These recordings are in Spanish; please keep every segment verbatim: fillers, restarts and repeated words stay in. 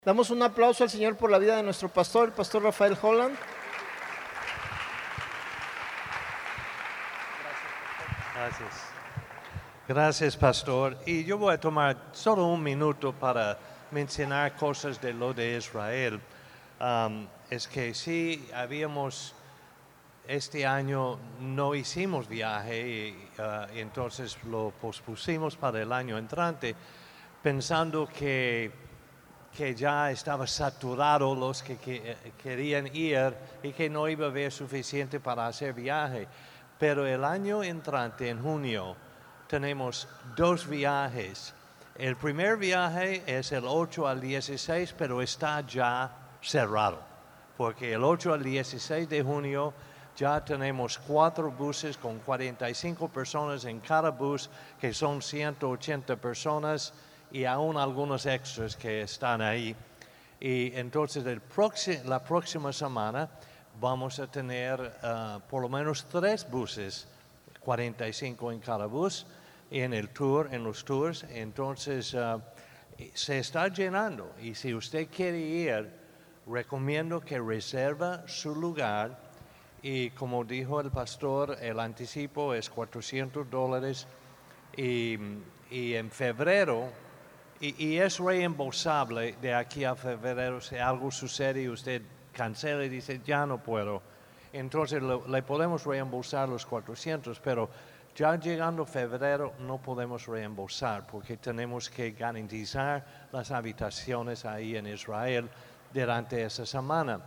Damos un aplauso al Señor por la vida de nuestro pastor, el pastor Rafael Holland. Gracias. Gracias, pastor. Y yo voy a tomar solo un minuto para mencionar cosas de lo de Israel. Um, es que sí, habíamos, este año no hicimos viaje y uh, entonces lo pospusimos para el año entrante, pensando que que ya estaba saturado los que, que querían ir y que no iba a haber suficiente para hacer viaje. Pero el año entrante, en junio, tenemos dos viajes. El primer viaje es el ocho al dieciséis, pero está ya cerrado, porque el ocho al dieciséis de junio ya tenemos cuatro buses con cuarenta y cinco personas en cada bus, que son ciento ochenta personas, y aún algunos extras que están ahí. Y entonces el próximo, la próxima semana vamos a tener uh, por lo menos tres buses, cuarenta y cinco en cada bus, en el tour, en los tours. Entonces uh, se está llenando, y si usted quiere ir, recomiendo que reserva su lugar. Y como dijo el pastor, el anticipo es cuatrocientos dólares, y, y en febrero, Y, y es reembolsable de aquí a febrero. Si algo sucede y usted cancela y dice, ya no puedo, entonces lo, le podemos reembolsar los cuatrocientos, pero ya llegando febrero no podemos reembolsar porque tenemos que garantizar las habitaciones ahí en Israel durante esa semana.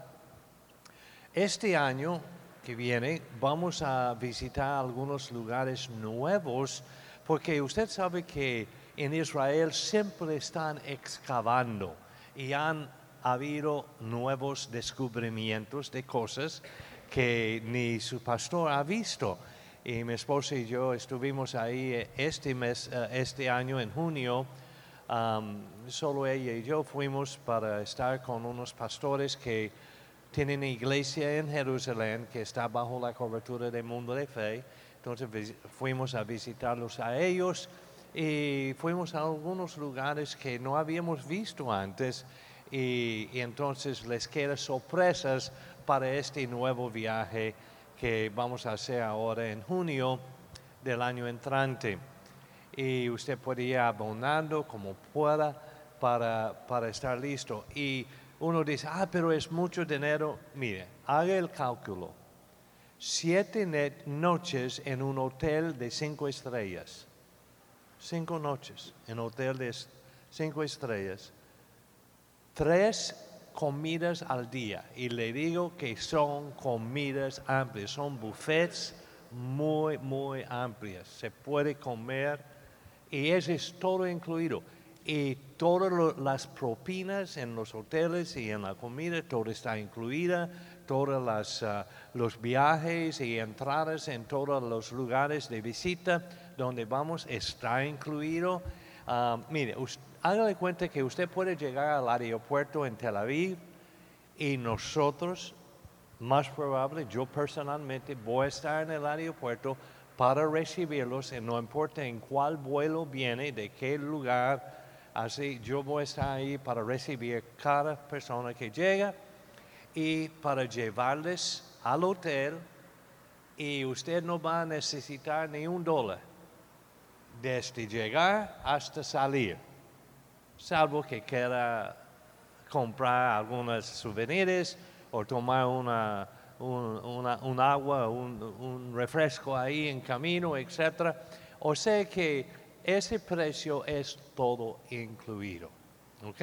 Este año que viene vamos a visitar algunos lugares nuevos, porque usted sabe que en Israel siempre están excavando y han habido nuevos descubrimientos de cosas que ni su pastor ha visto. Y mi esposa y yo estuvimos ahí este mes, este año en junio. Um, solo ella y yo fuimos para estar con unos pastores que tienen iglesia en Jerusalén que está bajo la cobertura del Mundo de Fe. Entonces fuimos a visitarlos a ellos. Y fuimos a algunos lugares que no habíamos visto antes, y, y entonces les quedan sorpresas para este nuevo viaje que vamos a hacer ahora en junio del año entrante. Y usted puede ir abonando como pueda para, para estar listo. Y uno dice, ah, pero es mucho dinero. Mire, haga el cálculo. Siete noches en un hotel de cinco estrellas. Cinco noches en hotel de cinco estrellas, tres comidas al día, y le digo que son comidas amplias, son buffets muy, muy amplias, se puede comer, y eso es todo incluido, y todas lo, las propinas en los hoteles y en la comida, todo está incluida, todos las, uh, los viajes y entradas en todos los lugares de visita donde vamos está incluido. Uh, mire, usted, hágale cuenta que usted puede llegar al aeropuerto en Tel Aviv, y nosotros, más probable, yo personalmente voy a estar en el aeropuerto para recibirlos, y no importa en cuál vuelo viene, de qué lugar, así yo voy a estar ahí para recibir cada persona que llega y para llevarles al hotel, y usted no va a necesitar ni un dólar desde llegar hasta salir, salvo que quiera comprar algunos souvenirs o tomar una, un, una, un agua, un, un refresco ahí en camino, etcétera. O sea que ese precio es todo incluido, ¿ok?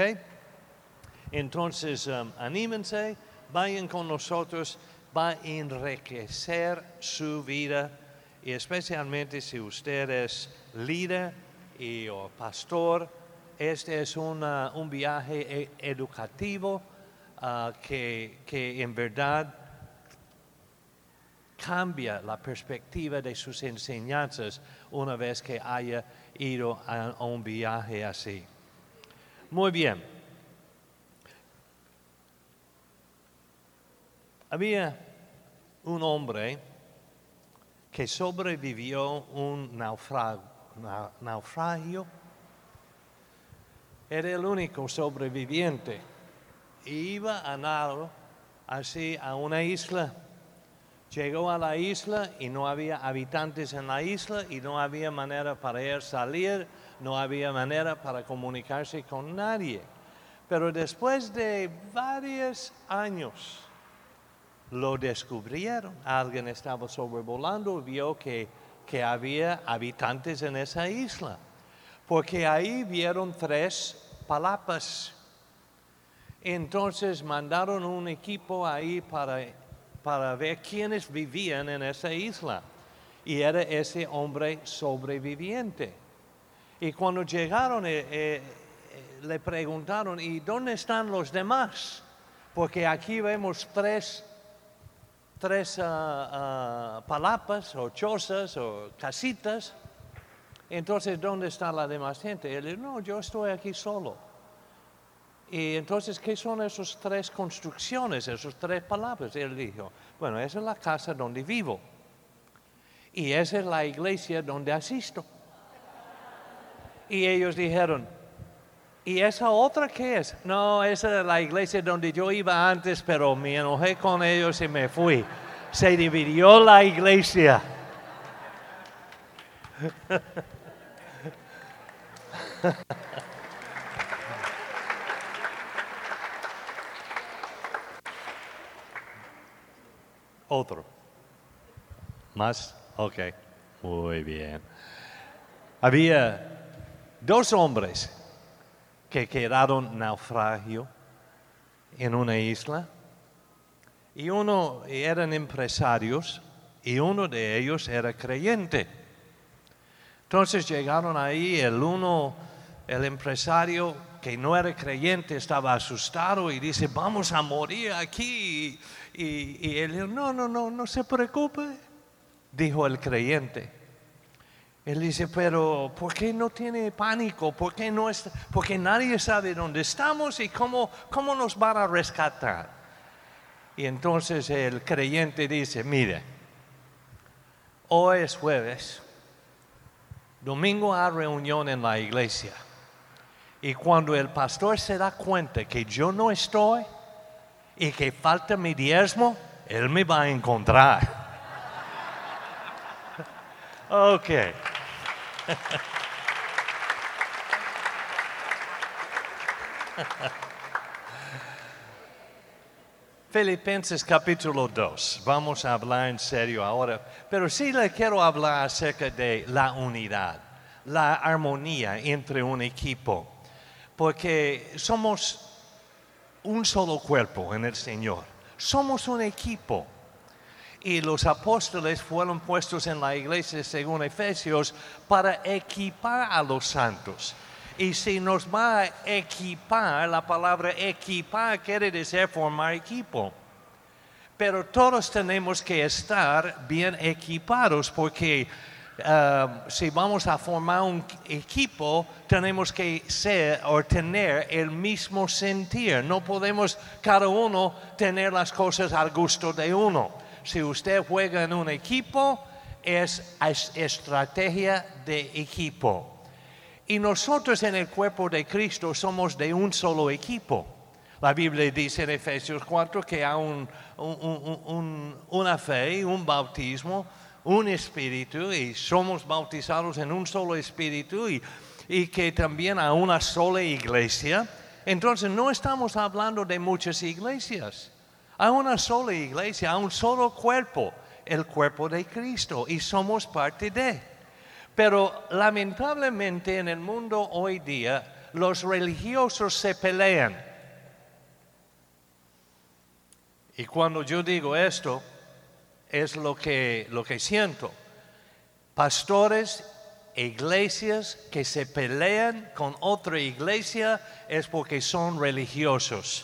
Entonces, um, anímense, vayan con nosotros, va a enriquecer su vida, y especialmente si usted es líder y o pastor, este es una, un viaje educativo uh, que, que en verdad cambia la perspectiva de sus enseñanzas una vez que haya ido a, a un viaje así. Muy bien. Había un hombre que sobrevivió un naufragio, naufragio. Era el único sobreviviente. iba a nado así a una isla. Llegó a la isla y no había habitantes en la isla y no había manera para él salir, no había manera para comunicarse con nadie. Pero después de varios años lo descubrieron. Alguien estaba sobrevolando y vio que, que había habitantes en esa isla, porque ahí vieron tres palapas. Entonces mandaron un equipo ahí para, para ver quiénes vivían en esa isla. Y era ese hombre sobreviviente. Y cuando llegaron, eh, eh, le preguntaron, ¿y dónde están los demás? Porque aquí vemos tres, tres uh, uh, palapas o chozas o casitas. Entonces, ¿dónde está la demás gente? Él dijo, no, yo estoy aquí solo. Y entonces, ¿qué son esas tres construcciones, esas tres palabras? Él dijo, bueno, esa es la casa donde vivo. Y esa es la iglesia donde asisto. Y ellos dijeron, ¿y esa otra qué es? No, esa es la iglesia donde yo iba antes, pero me enojé con ellos y me fui. Se dividió la iglesia. Otro. ¿Más? Ok. Muy bien. Había dos hombres que quedaron naufragio en una isla. Y uno eran empresarios y uno de ellos era creyente. Entonces llegaron ahí, el uno, el empresario que no era creyente, estaba asustado y dice, vamos a morir aquí. Y, y él dijo, no, no, no, no se preocupe, dijo el creyente. Él dice, pero ¿por qué no tiene pánico? ¿Por qué no está? Porque nadie sabe dónde estamos y cómo, cómo nos van a rescatar. Y entonces el creyente dice, mire, hoy es jueves, domingo hay reunión en la iglesia. Y cuando el pastor se da cuenta que yo no estoy y que falta mi diezmo, él me va a encontrar. Ok. Filipenses capítulo dos. Vamos a hablar en serio ahora, pero sí le quiero hablar acerca de la unidad, la armonía entre un equipo, porque somos un solo cuerpo en el Señor. Somos un equipo. Y los apóstoles fueron puestos en la iglesia, según Efesios, para equipar a los santos. Y si nos va a equipar, la palabra equipar quiere decir formar equipo. Pero todos tenemos que estar bien equipados porque uh, si vamos a formar un equipo, tenemos que ser o tener el mismo sentir. No podemos cada uno tener las cosas al gusto de uno. Si usted juega en un equipo, es, es estrategia de equipo. Y nosotros en el cuerpo de Cristo somos de un solo equipo. La Biblia dice en Efesios cuatro que hay un, un, un, un, una fe, un bautismo, un espíritu, y somos bautizados en un solo espíritu, y, y que también hay una sola iglesia. Entonces no estamos hablando de muchas iglesias. Hay una sola iglesia, hay un solo cuerpo, el cuerpo de Cristo, y somos parte de. Pero lamentablemente en el mundo hoy día los religiosos se pelean. Y cuando yo digo esto, es lo que, lo que siento. Pastores, iglesias que se pelean con otra iglesia es porque son religiosos.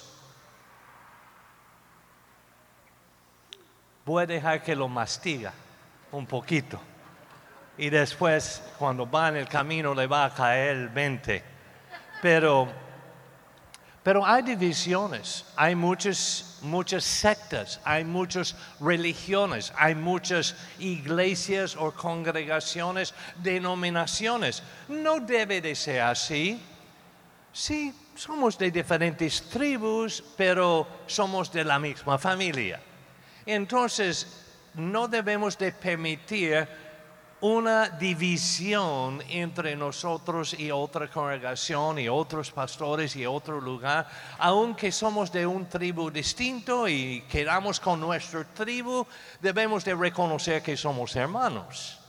Voy a dejar que lo mastiga un poquito. Y después, cuando va en el camino, le va a caer el veinte. Pero, pero hay divisiones, hay muchas, muchas sectas, hay muchas religiones, hay muchas iglesias o congregaciones, denominaciones. No debe de ser así. Sí, somos de diferentes tribus, pero somos de la misma familia. Entonces, no debemos de permitir una división entre nosotros y otra congregación y otros pastores y otro lugar, aunque somos de un tribu distinto y quedamos con nuestra tribu, debemos de reconocer que somos hermanos.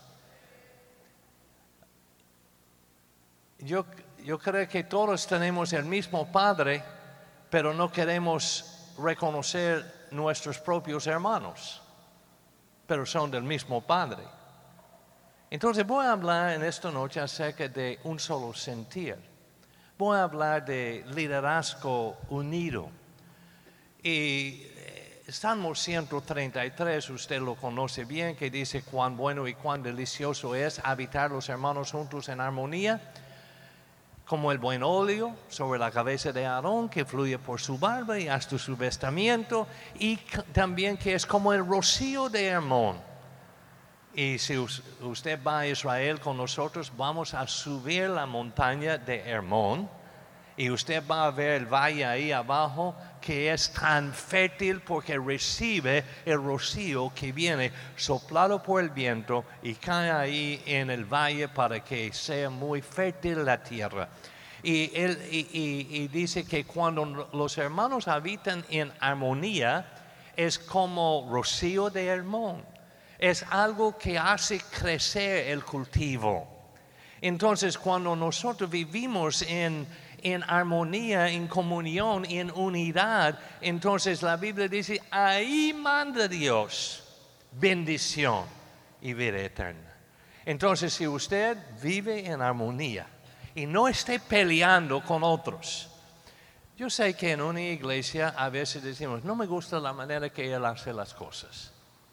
Yo, yo creo que todos tenemos el mismo Padre, pero no queremos reconocer nuestros propios hermanos, pero son del mismo Padre. Entonces voy a hablar en esta noche acerca de un solo sentir. Voy a hablar de liderazgo unido. Y Salmo ciento treinta y tres, usted lo conoce bien, que dice cuán bueno y cuán delicioso es habitar los hermanos juntos en armonía, como el buen óleo sobre la cabeza de Aarón, que fluye por su barba y hasta su vestimiento, y también que es como el rocío de Hermón. Y si usted va a Israel con nosotros, vamos a subir la montaña de Hermón, y usted va a ver el valle ahí abajo, que es tan fértil porque recibe el rocío que viene soplado por el viento y cae ahí en el valle para que sea muy fértil la tierra. Y, él, y, y, y dice que cuando los hermanos habitan en armonía, es como rocío de Hermón. Es algo que hace crecer el cultivo. Entonces, cuando nosotros vivimos en, en armonía, en comunión, en unidad, entonces la Biblia dice, ahí manda Dios bendición y vida eterna. Entonces, si usted vive en armonía y no esté peleando con otros, yo sé que en una iglesia a veces decimos, no me gusta la manera que él hace las cosas.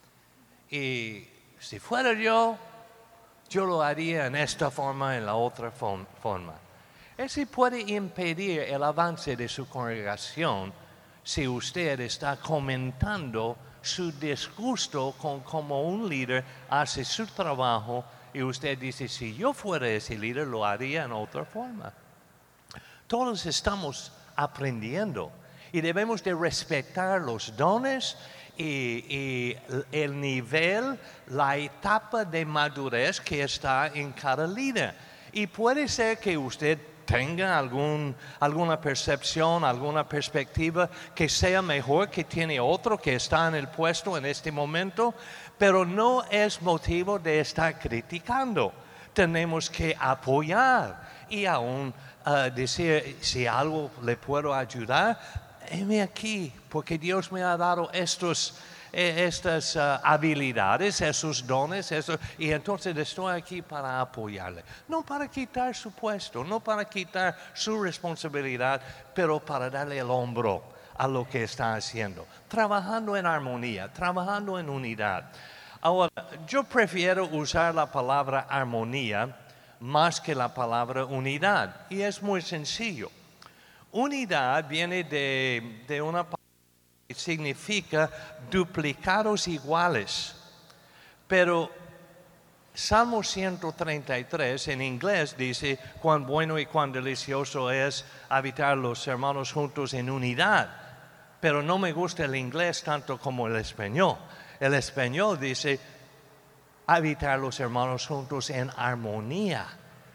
Y si fuera yo, yo lo haría en esta forma, en la otra forma. Eso puede impedir el avance de su congregación si usted está comentando su disgusto con cómo un líder hace su trabajo y usted dice, si yo fuera ese líder, lo haría en otra forma. Todos estamos aprendiendo y debemos de respetar los dones Y, y el nivel, la etapa de madurez que está en cada líder. Y puede ser que usted tenga algún, alguna percepción, alguna perspectiva que sea mejor que tiene otro que está en el puesto en este momento, pero no es motivo de estar criticando. Tenemos que apoyar y aún uh, decir, si algo le puedo ayudar, heme aquí, porque Dios me ha dado estos, eh, estas uh, habilidades, esos dones, esos, y entonces estoy aquí para apoyarle. No para quitar su puesto, no para quitar su responsabilidad, pero para darle el hombro a lo que está haciendo. Trabajando en armonía, trabajando en unidad. Ahora, yo prefiero usar la palabra armonía más que la palabra unidad, y es muy sencillo. Unidad viene de, de una palabra que significa duplicados iguales. Pero Salmo ciento treinta y tres en inglés dice, cuán bueno y cuán delicioso es habitar los hermanos juntos en unidad. Pero no me gusta el inglés tanto como el español. El español dice, habitar los hermanos juntos en armonía.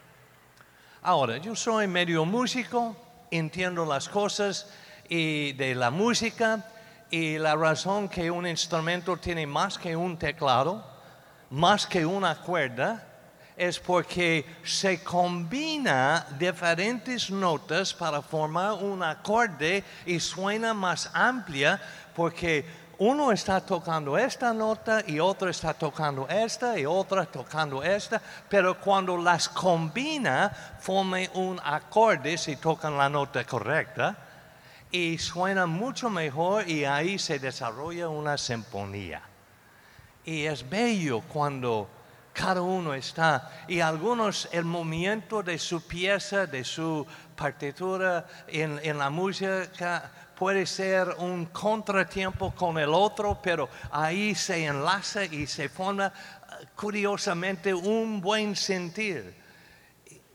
Ahora, yo soy medio músico, entiendo las cosas y de la música, y la razón que un instrumento tiene más que un teclado, más que una cuerda, es porque se combina diferentes notas para formar un acorde y suena más amplia, porque uno está tocando esta nota y otro está tocando esta y otra tocando esta, pero cuando las combina forman un acorde si tocan la nota correcta y suena mucho mejor y ahí se desarrolla una sinfonía. Y es bello cuando cada uno está, y algunos el movimiento de su pieza, de su partitura en, en la música puede ser un contratiempo con el otro, pero ahí se enlaza y se forma curiosamente un buen sentir.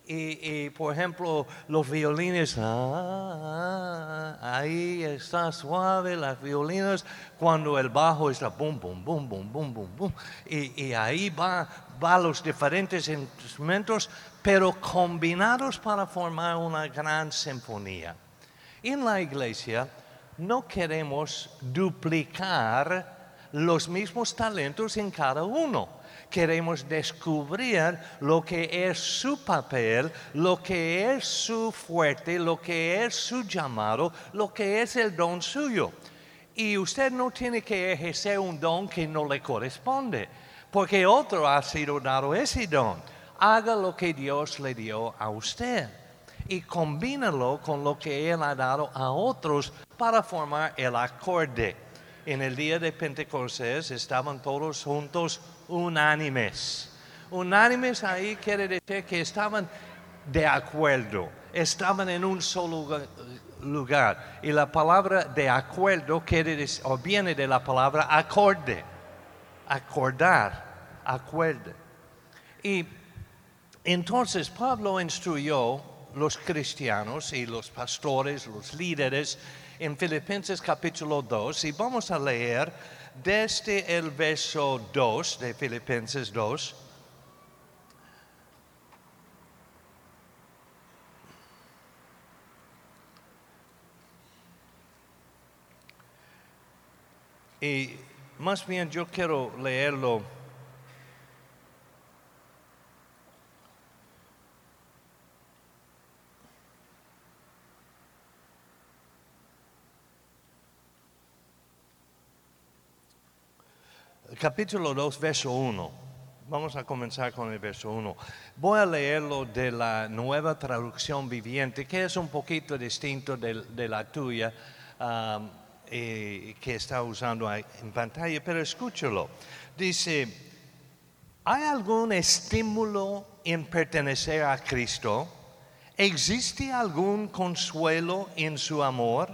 Y, y, por ejemplo, los violines, ah, ah, ahí está suave las violinas, cuando el bajo está bum, bum, bum, bum, bum, bum, bum. Y, y ahí va, va los diferentes instrumentos, pero combinados para formar una gran sinfonía. En la iglesia no queremos duplicar los mismos talentos en cada uno. Queremos descubrir lo que es su papel, lo que es su fuerte, lo que es su llamado, lo que es el don suyo. Y usted no tiene que ejercer un don que no le corresponde, porque otro ha sido dado ese don. Haga lo que Dios le dio a usted y combínalo con lo que Él ha dado a otros para formar el acorde. En el día de Pentecostés estaban todos juntos unánimes. Unánimes ahí quiere decir que estaban de acuerdo, estaban en un solo lugar. Y la palabra de acuerdo quiere decir, o viene de la palabra acorde, acordar, acuerde. Y entonces Pablo instruyó los cristianos y los pastores, los líderes, en Filipenses capítulo dos, y vamos a leer desde el verso dos de Filipenses dos. Y más bien yo quiero leerlo capítulo dos, verso uno. Vamos a comenzar con el verso uno. Voy a leerlo de la Nueva Traducción Viviente, que es un poquito distinto de, de la tuya, um, y, que está usando en pantalla, pero escúchalo. Dice, ¿hay algún estímulo en pertenecer a Cristo? ¿Existe algún consuelo en su amor?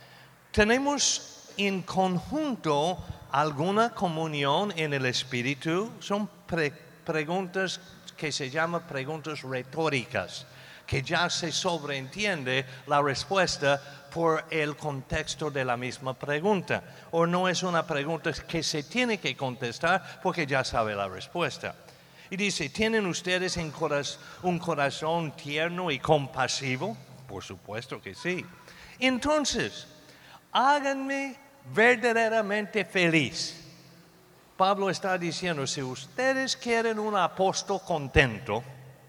¿Tenemos en conjunto alguna comunión en el Espíritu? Son pre- preguntas que se llaman preguntas retóricas, que ya se sobreentiende la respuesta por el contexto de la misma pregunta. O no es una pregunta que se tiene que contestar porque ya sabe la respuesta. Y dice, ¿tienen ustedes en coraz- un corazón tierno y compasivo? Por supuesto que sí. Entonces, háganme verdaderamente feliz. Pablo está diciendo, si ustedes quieren un apóstol contento,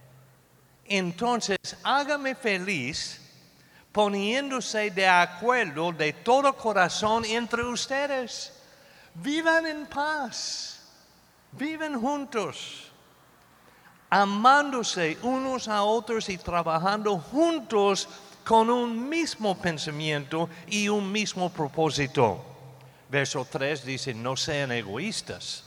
entonces háganme feliz poniéndose de acuerdo de todo corazón entre ustedes. Vivan en paz, viven juntos, amándose unos a otros y trabajando juntos con un mismo pensamiento y un mismo propósito. Verso tres dice, no sean egoístas,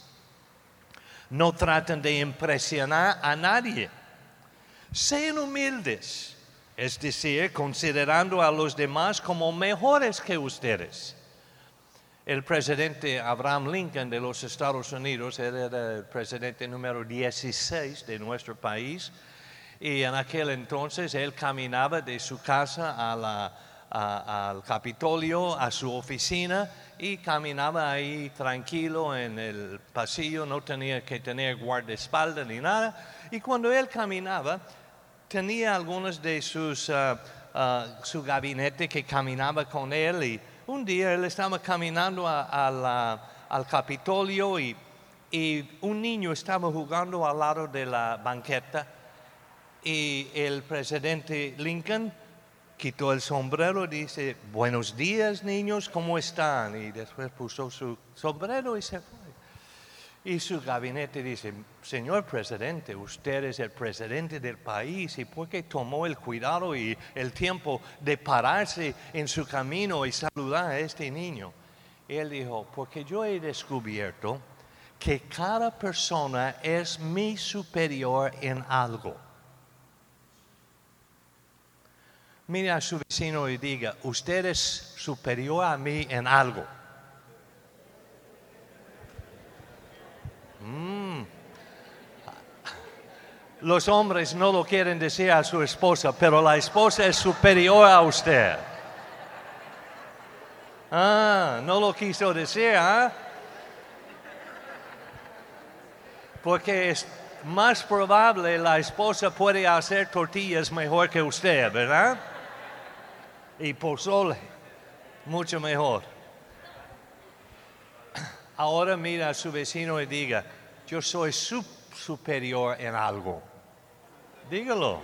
no traten de impresionar a nadie, sean humildes, es decir, considerando a los demás como mejores que ustedes. El presidente Abraham Lincoln de los Estados Unidos era el presidente número dieciséis de nuestro país, y en aquel entonces él caminaba de su casa a la, a, al Capitolio, a su oficina, y caminaba ahí tranquilo en el pasillo, no tenía que tener guardaespaldas ni nada. Y cuando él caminaba, tenía algunos de sus, uh, uh, su gabinete que caminaba con él. Y un día él estaba caminando a, a la, al Capitolio y, y un niño estaba jugando al lado de la banqueta. Y el presidente Lincoln quitó el sombrero y dice, buenos días niños, ¿cómo están? Y después puso su sombrero y se fue. Y su gabinete dice, señor presidente, usted es el presidente del país, ¿y por qué tomó el cuidado y el tiempo de pararse en su camino y saludar a este niño? Y él dijo, porque yo he descubierto que cada persona es mi superior en algo. Mire a su vecino y diga, usted es superior a mí en algo. Mm. los hombres no lo quieren decir a su esposa, pero la esposa es superior a usted. Ah, no lo quiso decir, ¿ah? Porque es más probable la esposa puede hacer tortillas mejor que usted, ¿verdad? Y pozole, mucho mejor. Ahora mira a su vecino y diga, yo soy su superior en algo. Dígalo.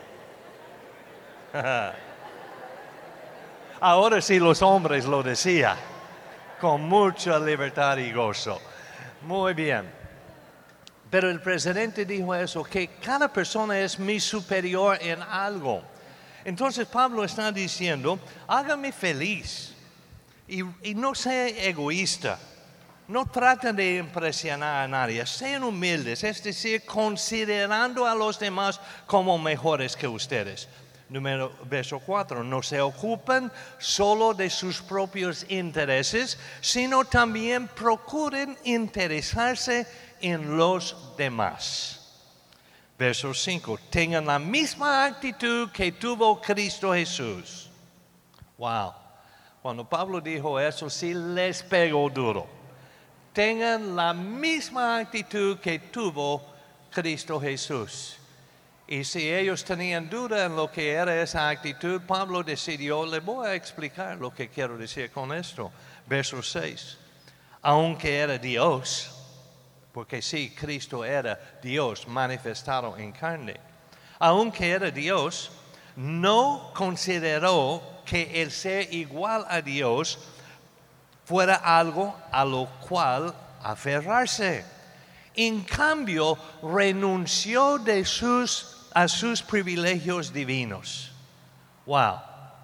Ahora sí los hombres lo decían, con mucha libertad y gozo. Muy bien. Pero el presidente dijo eso, que cada persona es mi superior en algo. Entonces Pablo está diciendo, hágame feliz y, y no sea egoísta. No traten de impresionar a nadie, sean humildes, es decir, considerando a los demás como mejores que ustedes. Número, verso cuatro, no se ocupen solo de sus propios intereses, sino también procuren interesarse en los demás. Verso cinco, tengan la misma actitud que tuvo Cristo Jesús. Wow, cuando Pablo dijo eso, sí les pegó duro. Tengan la misma actitud que tuvo Cristo Jesús. Y si ellos tenían duda en lo que era esa actitud, Pablo decidió, le voy a explicar lo que quiero decir con esto. Verso seis. Aunque era Dios, porque sí, Cristo era Dios manifestado en carne. Aunque era Dios, no consideró que el ser igual a Dios fuera algo a lo cual aferrarse. En cambio, renunció de sus, a sus privilegios divinos. Wow.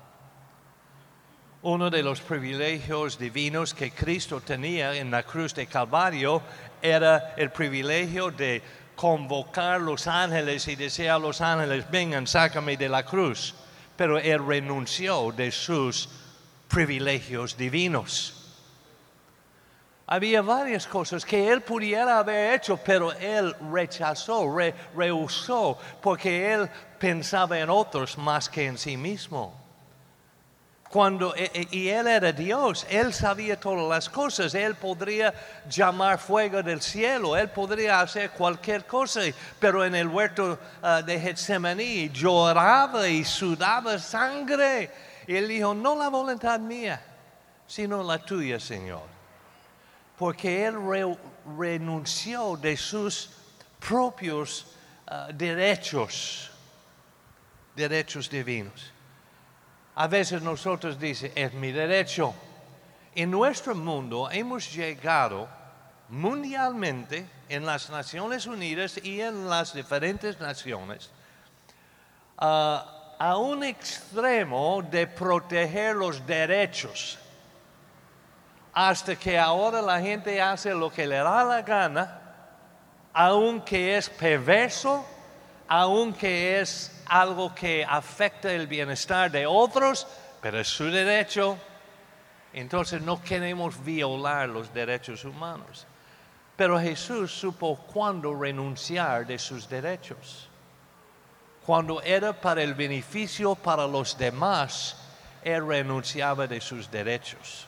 Uno de los privilegios divinos que Cristo tenía en la cruz de Calvario era el privilegio de convocar los ángeles y decir a los ángeles, vengan, sácame de la cruz. Pero él renunció de sus privilegios divinos. Había varias cosas que él pudiera haber hecho, pero él rechazó, re, rehusó, porque él pensaba en otros más que en sí mismo. Cuando, y él era Dios, él sabía todas las cosas, él podría llamar fuego del cielo, él podría hacer cualquier cosa, pero en el huerto uh, de Getsemaní lloraba y sudaba sangre. Y él dijo, no la voluntad mía, sino la tuya, Señor. Porque él re, renunció de sus propios uh, derechos, derechos divinos. A veces nosotros dicen, es mi derecho. En nuestro mundo hemos llegado mundialmente, en las Naciones Unidas y en las diferentes naciones, uh, a un extremo de proteger los derechos. Hasta que ahora la gente hace lo que le da la gana, aunque es perverso, aunque es algo que afecta el bienestar de otros, pero es su derecho. Entonces no queremos violar los derechos humanos. Pero Jesús supo cuándo renunciar de sus derechos. Cuando era para el beneficio para los demás, él renunciaba de sus derechos.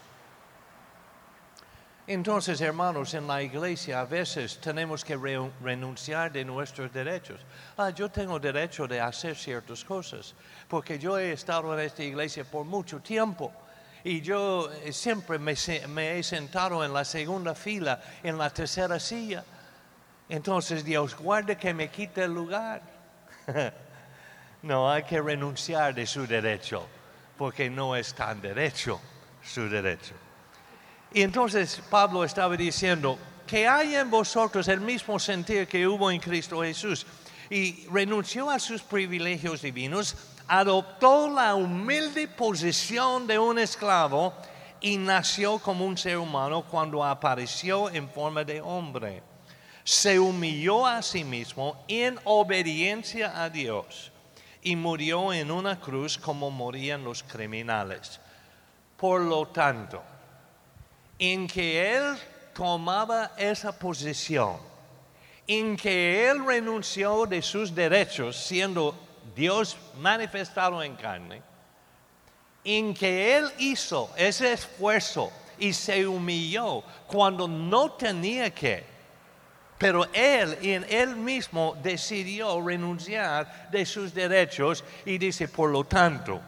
Entonces, hermanos, en la iglesia a veces tenemos que re- renunciar de nuestros derechos. Ah, yo tengo derecho de hacer ciertas cosas, porque yo he estado en esta iglesia por mucho tiempo. Y yo siempre me, me he sentado en la segunda fila, en la tercera silla. Entonces, Dios guarde que me quite el lugar. No, hay que renunciar de su derecho, porque no es tan derecho su derecho. Y entonces Pablo estaba diciendo que haya en vosotros el mismo sentir que hubo en Cristo Jesús. Y renunció a sus privilegios divinos, adoptó la humilde posición de un esclavo y nació como un ser humano cuando apareció en forma de hombre. Se humilló a sí mismo en obediencia a Dios y murió en una cruz como morían los criminales. Por lo tanto, en que él tomaba esa posición en que Él renunció de sus derechos, siendo Dios manifestado en carne, en que Él hizo ese esfuerzo y se humilló cuando no tenía que, pero Él en Él mismo decidió renunciar de sus derechos y dice, por lo tanto,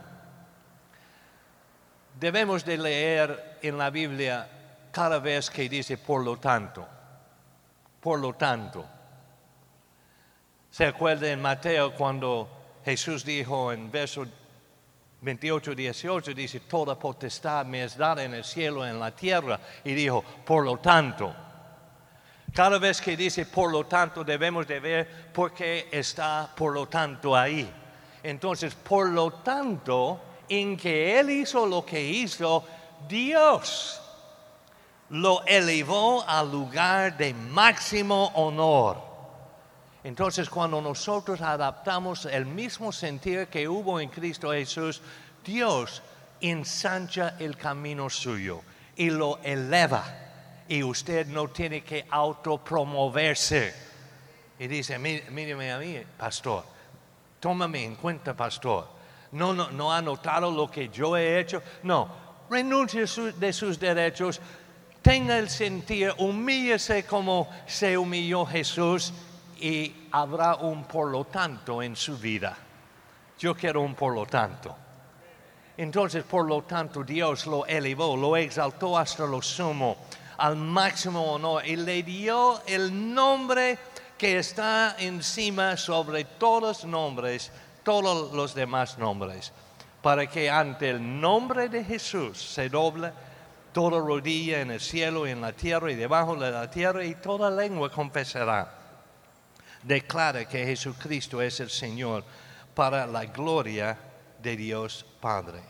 debemos de leer en la Biblia cada vez que dice por lo tanto, por lo tanto. ¿Se acuerda en Mateo cuando Jesús dijo en verso veintiocho, dieciocho, dice, toda potestad me es dada en el cielo y en la tierra, y dijo, por lo tanto. Cada vez que dice por lo tanto debemos de ver por qué está por lo tanto ahí. Entonces, por lo tanto, en que Él hizo lo que hizo, Dios lo elevó al lugar de máximo honor. Entonces, cuando nosotros adaptamos el mismo sentir que hubo en Cristo Jesús, Dios ensancha el camino suyo y lo eleva. Y usted no tiene que autopromoverse. Y dice, míreme a mí, pastor, tómame en cuenta, pastor. No, no, no ha notado lo que yo he hecho. No, renuncie de sus derechos, tenga el sentir, humíllese como se humilló Jesús y habrá un por lo tanto en su vida. Yo quiero un por lo tanto. Entonces, por lo tanto, Dios lo elevó, lo exaltó hasta lo sumo, al máximo honor, y le dio el nombre que está encima sobre todos los nombres, todos los demás nombres, para que ante el nombre de Jesús se doble toda rodilla en el cielo y en la tierra y debajo de la tierra, y toda lengua confesará. Declara que Jesucristo es el Señor para la gloria de Dios Padre.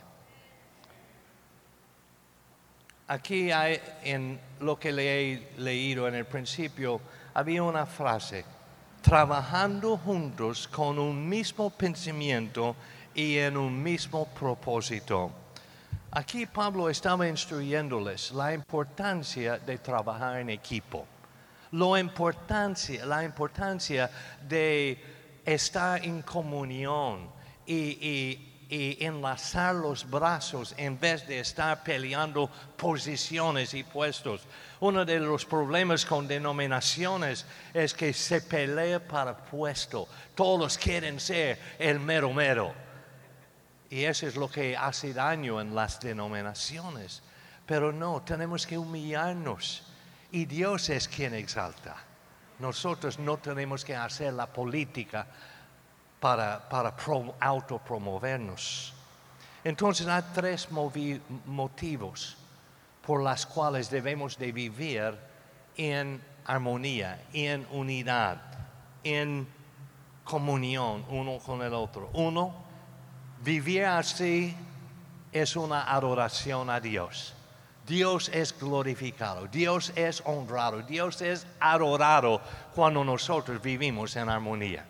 Aquí hay, en lo que le he leído en el principio, había una frase, trabajando juntos con un mismo pensamiento y en un mismo propósito. Aquí Pablo estaba instruyéndoles la importancia de trabajar en equipo. La importancia, la importancia de estar en comunión y, y, y enlazar los brazos en vez de estar peleando posiciones y puestos. Uno de los problemas con denominaciones es que se pelea para puesto. Todos quieren ser el mero mero. Y eso es lo que hace daño en las denominaciones. Pero no, tenemos que humillarnos. Y Dios es quien exalta. Nosotros no tenemos que hacer la política para, para pro, autopromovernos. Entonces hay tres movi, motivos por los cuales debemos de vivir en armonía, en unidad, en comunión uno con el otro. Uno, vivir así es una adoración a Dios. Dios es glorificado, Dios es honrado, Dios es adorado cuando nosotros vivimos en armonía.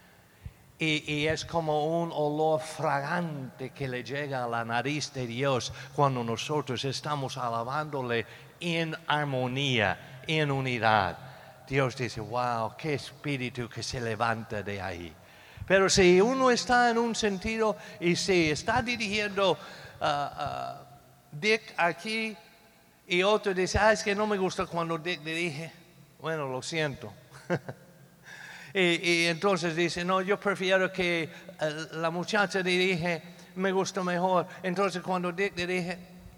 Y, y es como un olor fragante que le llega a la nariz de Dios cuando nosotros estamos alabándole en armonía, en unidad. Dios dice, wow, qué espíritu que se levanta de ahí. Pero si uno está en un sentido y si está dirigiendo uh, uh, Dick aquí, y otro dice, ah, es que no me gusta cuando Dick dirige. Bueno, lo siento. y, y entonces dice, no, yo prefiero que uh, la muchacha dirige, me gusta mejor. Entonces cuando Dick dirige,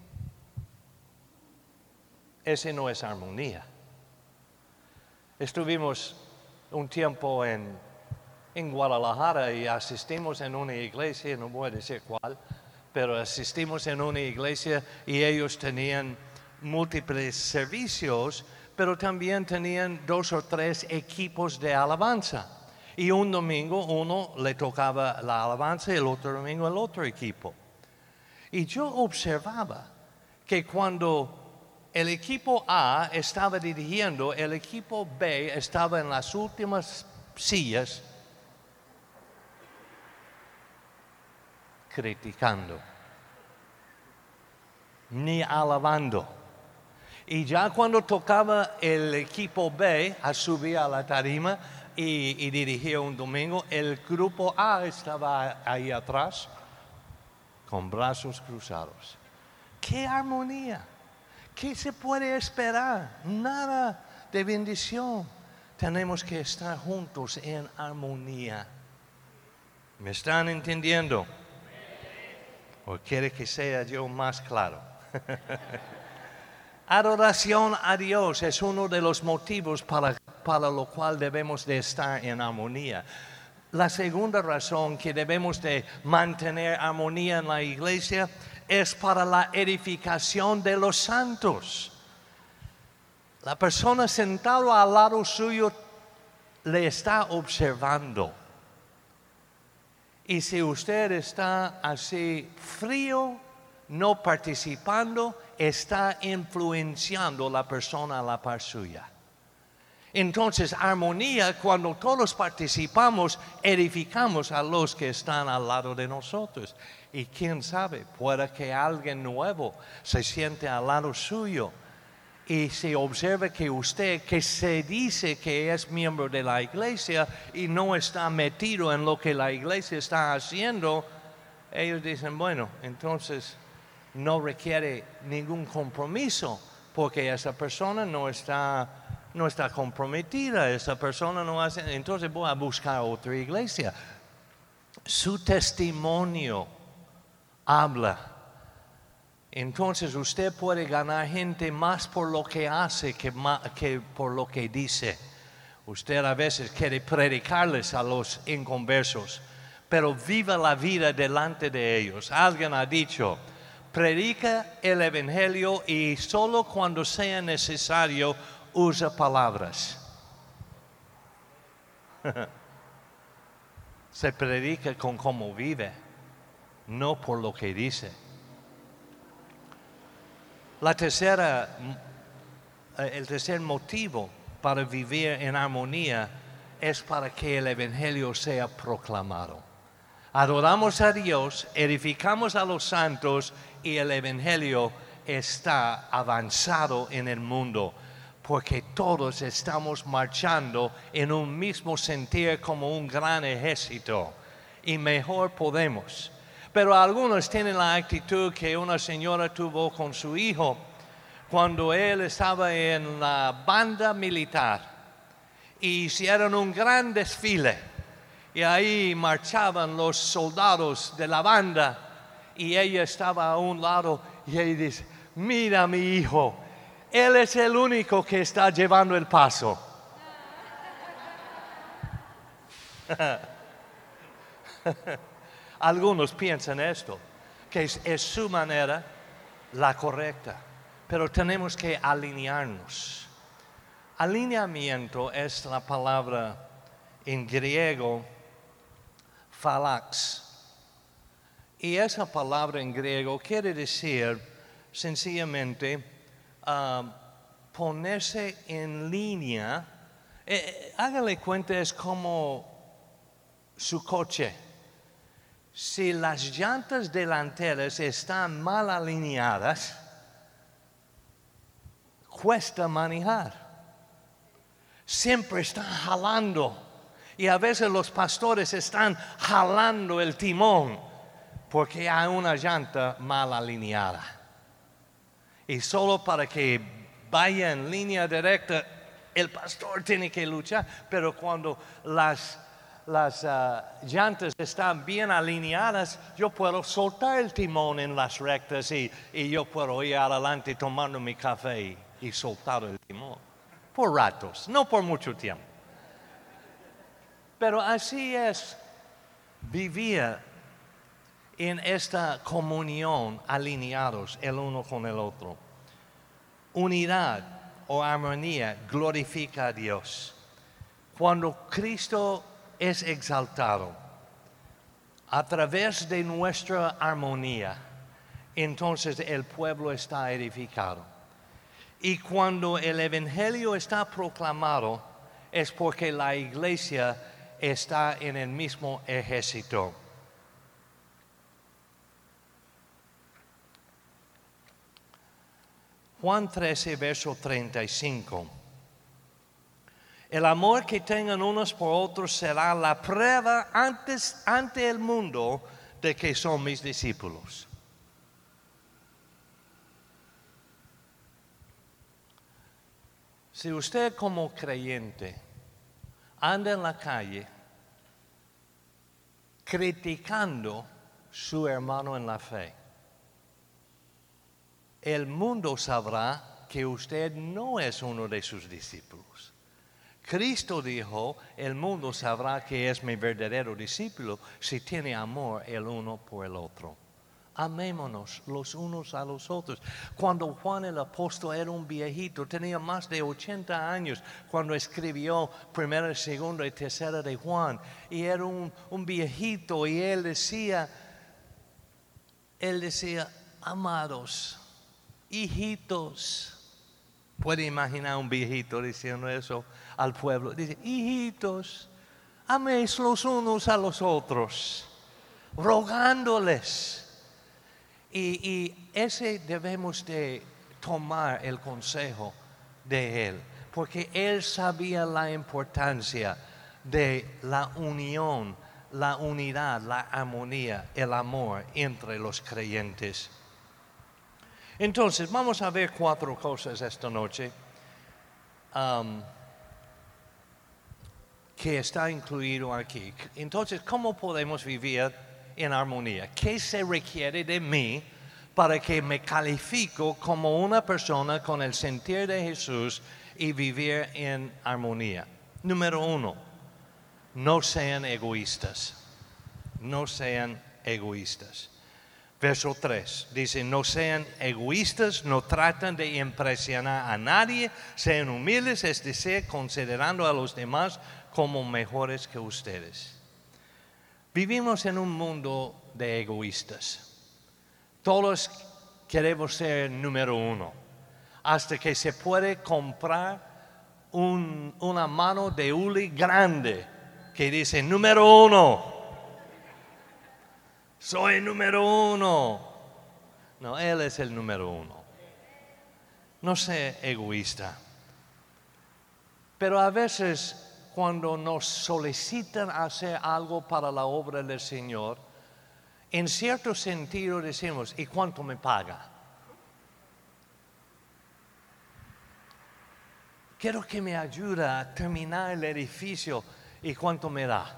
ese no es armonía. Estuvimos un tiempo en, en Guadalajara y asistimos en una iglesia, no voy a decir cuál, pero asistimos en una iglesia y ellos tenían múltiples servicios, pero también tenían dos o tres equipos de alabanza. Y un domingo uno le tocaba la alabanza y el otro domingo el otro equipo. Y yo observaba que cuando el equipo A estaba dirigiendo, el equipo B estaba en las últimas sillas criticando, ni alabando. Y ya cuando tocaba el equipo B a subir a la tarima y, y dirigir un domingo, el grupo A estaba ahí atrás con brazos cruzados. ¡Qué armonía! ¿Qué se puede esperar? Nada de bendición. Tenemos que estar juntos en armonía. ¿Me están entendiendo? ¿O quiere que sea yo más claro? Adoración a Dios es uno de los motivos para, para lo cual debemos de estar en armonía. La segunda razón que debemos de mantener armonía en la iglesia es para la edificación de los santos. La persona sentada al lado suyo le está observando. Y si usted está así frío, no participando, está influenciando a la persona a la par suya. Entonces, armonía, cuando todos participamos, edificamos a los que están al lado de nosotros. Y quién sabe, puede que alguien nuevo se siente al lado suyo y se observe que usted, que se dice que es miembro de la iglesia y no está metido en lo que la iglesia está haciendo, ellos dicen, bueno, entonces no requiere ningún compromiso porque esa persona no está, no está comprometida, esa persona no hace, entonces voy a buscar otra iglesia. Su testimonio habla. Entonces usted puede ganar gente más por lo que hace que, que por lo que dice. Usted a veces quiere predicarles a los inconversos, pero viva la vida delante de ellos. Alguien ha dicho, predica el evangelio y solo cuando sea necesario usa palabras. Se predica con cómo vive, no por lo que dice. La tercera, el tercer motivo para vivir en armonía es para que el evangelio sea proclamado. Adoramos a Dios, edificamos a los santos y el evangelio está avanzado en el mundo, porque todos estamos marchando en un mismo sentir como un gran ejército y mejor podemos. Pero algunos tienen la actitud que una señora tuvo con su hijo cuando él estaba en la banda militar y hicieron un gran desfile y ahí marchaban los soldados de la banda y ella estaba a un lado y ella dice, mira mi hijo, él es el único que está llevando el paso. Algunos piensan esto, que es, es su manera la correcta, pero tenemos que alinearnos. Alineamiento es la palabra en griego phalax. Y esa palabra en griego quiere decir sencillamente uh, ponerse en línea. Eh, hágale cuenta, es como su coche. Si las llantas delanteras están mal alineadas, cuesta manejar. Siempre están jalando. Y a veces los pastores están jalando el timón porque hay una llanta mal alineada. Y solo para que vaya en línea directa, el pastor tiene que luchar. Pero cuando las las uh, llantas están bien alineadas, yo puedo soltar el timón en las rectas y, y yo puedo ir adelante tomando mi café y, y soltar el timón. Por ratos, no por mucho tiempo. Pero así es vivir en esta comunión alineados el uno con el otro. Unidad o armonía glorifica a Dios. Cuando Cristo es exaltado a través de nuestra armonía, entonces el pueblo está edificado. Y cuando el evangelio está proclamado, es porque la iglesia está en el mismo ejército. Juan trece, verso treinta y cinco. El amor que tengan unos por otros será la prueba antes, ante el mundo de que son mis discípulos. Si usted como creyente anda en la calle criticando su hermano en la fe, el mundo sabrá que usted no es uno de sus discípulos. Cristo dijo, el mundo sabrá que es mi verdadero discípulo si tiene amor el uno por el otro. Amémonos los unos a los otros. Cuando Juan el apóstol era un viejito, tenía más de ochenta años cuando escribió primera, segunda y tercera de Juan. Y era un, un viejito y él decía, él decía, amados, hijitos. ¿Puede imaginar un viejito diciendo eso al pueblo? Dice, hijitos, améis los unos a los otros, rogándoles. Y, y ese debemos de tomar el consejo de él, porque él sabía la importancia de la unión, la unidad, la armonía, el amor entre los creyentes. Entonces, vamos a ver cuatro cosas esta noche um, que está incluido aquí. Entonces, ¿cómo podemos vivir en armonía? ¿Qué se requiere de mí para que me califico como una persona con el sentir de Jesús y vivir en armonía? Número uno, no sean egoístas. No sean egoístas. Verso tres dice, no sean egoístas, no traten de impresionar a nadie, sean humildes, es decir, considerando a los demás como mejores que ustedes. Vivimos en un mundo de egoístas. Todos queremos ser número uno, hasta que se puede comprar un, una mano de hule grande que dice número uno. Soy el número uno. No, Él es el número uno. No sea egoísta. Pero a veces cuando nos solicitan hacer algo para la obra del Señor, en cierto sentido decimos, ¿y cuánto me paga? Quiero que me ayude a terminar el edificio, ¿y cuánto me da?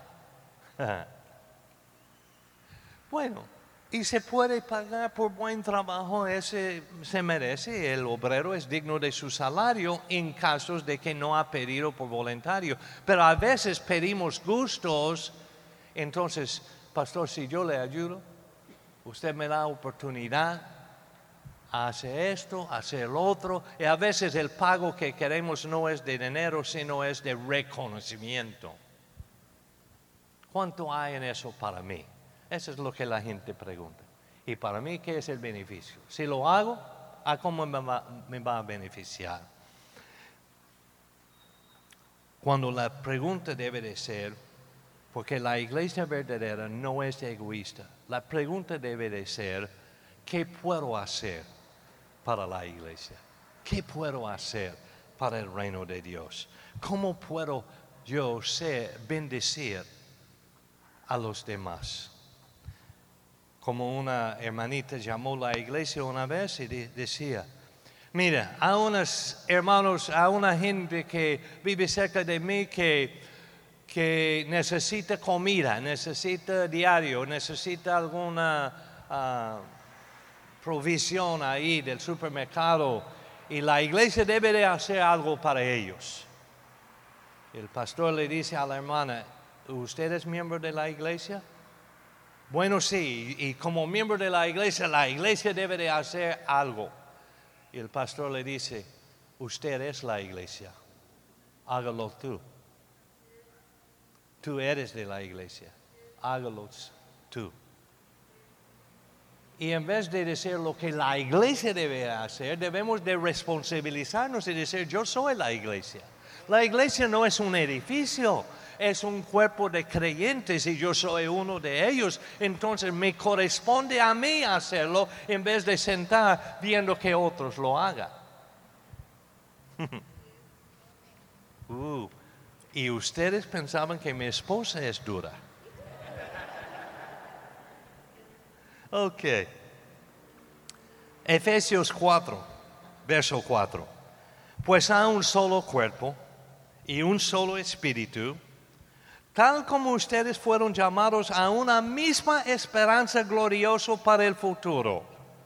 Bueno, y se puede pagar por buen trabajo, ese se merece, el obrero es digno de su salario en casos de que no ha pedido por voluntario. Pero a veces pedimos gustos, entonces, pastor, si yo le ayudo, usted me da oportunidad a hacer esto, a hacer lo otro, y a veces el pago que queremos no es de dinero, sino es de reconocimiento. ¿Cuánto hay en eso para mí? Eso es lo que la gente pregunta. Y para mí, ¿qué es el beneficio? Si lo hago, ¿a cómo me va, me va a beneficiar? Cuando la pregunta debe de ser, porque la iglesia verdadera no es egoísta, la pregunta debe de ser, ¿qué puedo hacer para la iglesia? ¿Qué puedo hacer para el reino de Dios? ¿Cómo puedo yo ser, bendecir a los demás? Como una hermanita llamó a la iglesia una vez y de, decía, mira, a unos hermanos, a una gente que vive cerca de mí que, que necesita comida, necesita diario, necesita alguna uh, provisión ahí del supermercado y la iglesia debe de hacer algo para ellos. El pastor le dice a la hermana, ¿usted es miembro de la iglesia? Bueno, sí, y como miembro de la iglesia, la iglesia debe de hacer algo. Y el pastor le dice, usted es la iglesia, hágalo tú. Tú eres de la iglesia, hágalo tú. Y en vez de decir lo que la iglesia debe hacer, debemos de responsabilizarnos y decir, yo soy la iglesia. La iglesia no es un edificio. Es un cuerpo de creyentes y yo soy uno de ellos. Entonces me corresponde a mí hacerlo en vez de sentar viendo que otros lo hagan. Uh, y ustedes pensaban que mi esposa es dura. Ok. Efesios cuatro, verso cuatro. Pues hay un solo cuerpo y un solo espíritu, tal como ustedes fueron llamados a una misma esperanza gloriosa para el futuro.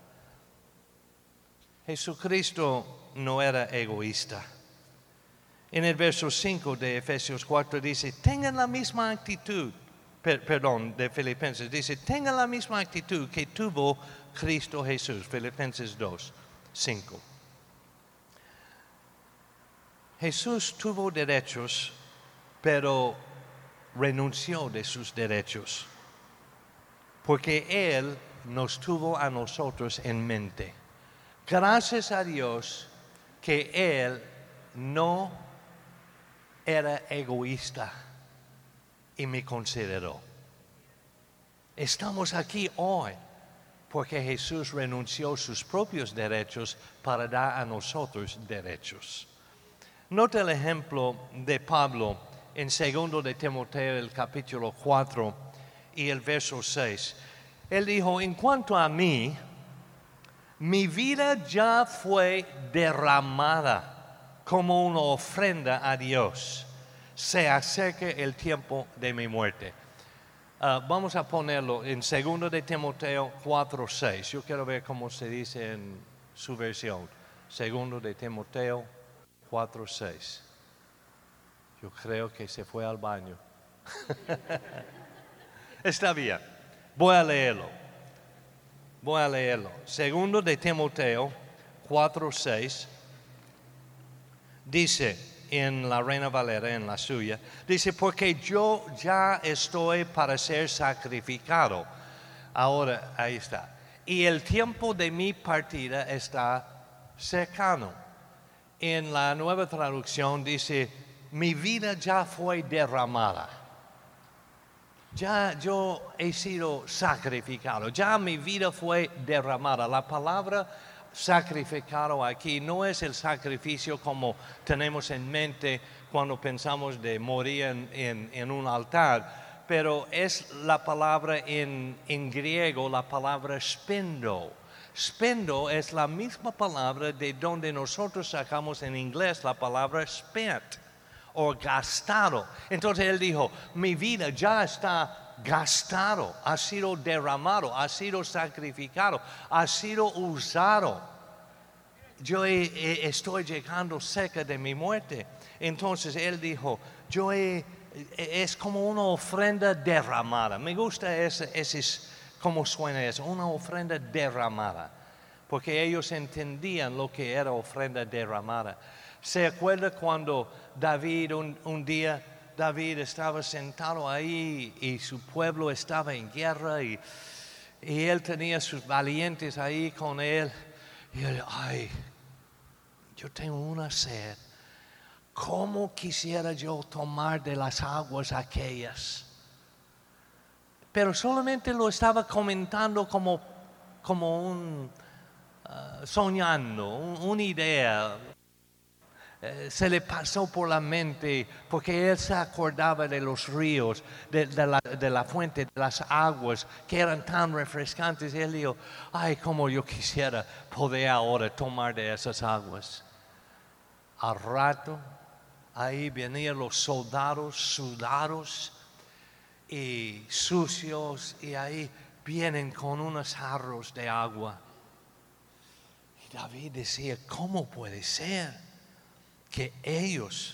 Jesucristo no era egoísta. En el verso cinco de Efesios cuatro dice, tengan la misma actitud, per, perdón, de Filipenses, dice, tengan la misma actitud que tuvo Cristo Jesús, Filipenses dos, cinco. Jesús tuvo derechos, pero renunció de sus derechos, porque Él nos tuvo a nosotros en mente. Gracias a Dios que Él no era egoísta y me consideró. Estamos aquí hoy porque Jesús renunció sus propios derechos para dar a nosotros derechos. Nota el ejemplo de Pablo en segundo de Timoteo, el capítulo cuatro y el verso seis. Él dijo, en cuanto a mí, mi vida ya fue derramada como una ofrenda a Dios. Se acerca el tiempo de mi muerte. Uh, vamos a ponerlo en segundo de Timoteo cuatro seis. Yo quiero ver cómo se dice en su versión. segundo de Timoteo cuatro seis. Yo creo que se fue al baño. Está bien. Voy a leerlo. Voy a leerlo. segundo de Timoteo cuatro seis. Dice en la Reina Valera, en la suya, dice, porque yo ya estoy para ser sacrificado. Ahora, ahí está. Y el tiempo de mi partida está cercano. En la Nueva Traducción dice, mi vida ya fue derramada. Ya yo he sido sacrificado. Ya mi vida fue derramada. La palabra sacrificado aquí no es el sacrificio como tenemos en mente cuando pensamos de morir en, en, en un altar, pero es la palabra en, en griego, la palabra spendo. Spendo es la misma palabra de donde nosotros sacamos en inglés la palabra spent o gastado. Entonces él dijo, mi vida ya está gastado, ha sido derramado, ha sido sacrificado, ha sido usado. Yo he, he, estoy llegando cerca de mi muerte. Entonces él dijo, yo he, es como una ofrenda derramada. Me gusta ese, ese, cómo suena eso, una ofrenda derramada. Porque ellos entendían lo que era ofrenda derramada. ¿Se acuerda cuando David un, un día... David estaba sentado ahí y su pueblo estaba en guerra y, y él tenía sus valientes ahí con él. Y él, ay, yo tengo una sed. ¿Cómo quisiera yo tomar de las aguas aquellas? Pero solamente lo estaba comentando como, como un, uh, soñando, un, una idea. Eh, se le pasó por la mente porque él se acordaba de los ríos, de, de, la, de la fuente, de las aguas que eran tan refrescantes. Y él dijo, ay, como yo quisiera poder ahora tomar de esas aguas. Al rato, ahí venían los soldados sudados y sucios y ahí vienen con unos jarros de agua. Y David decía, ¿cómo puede ser que ellos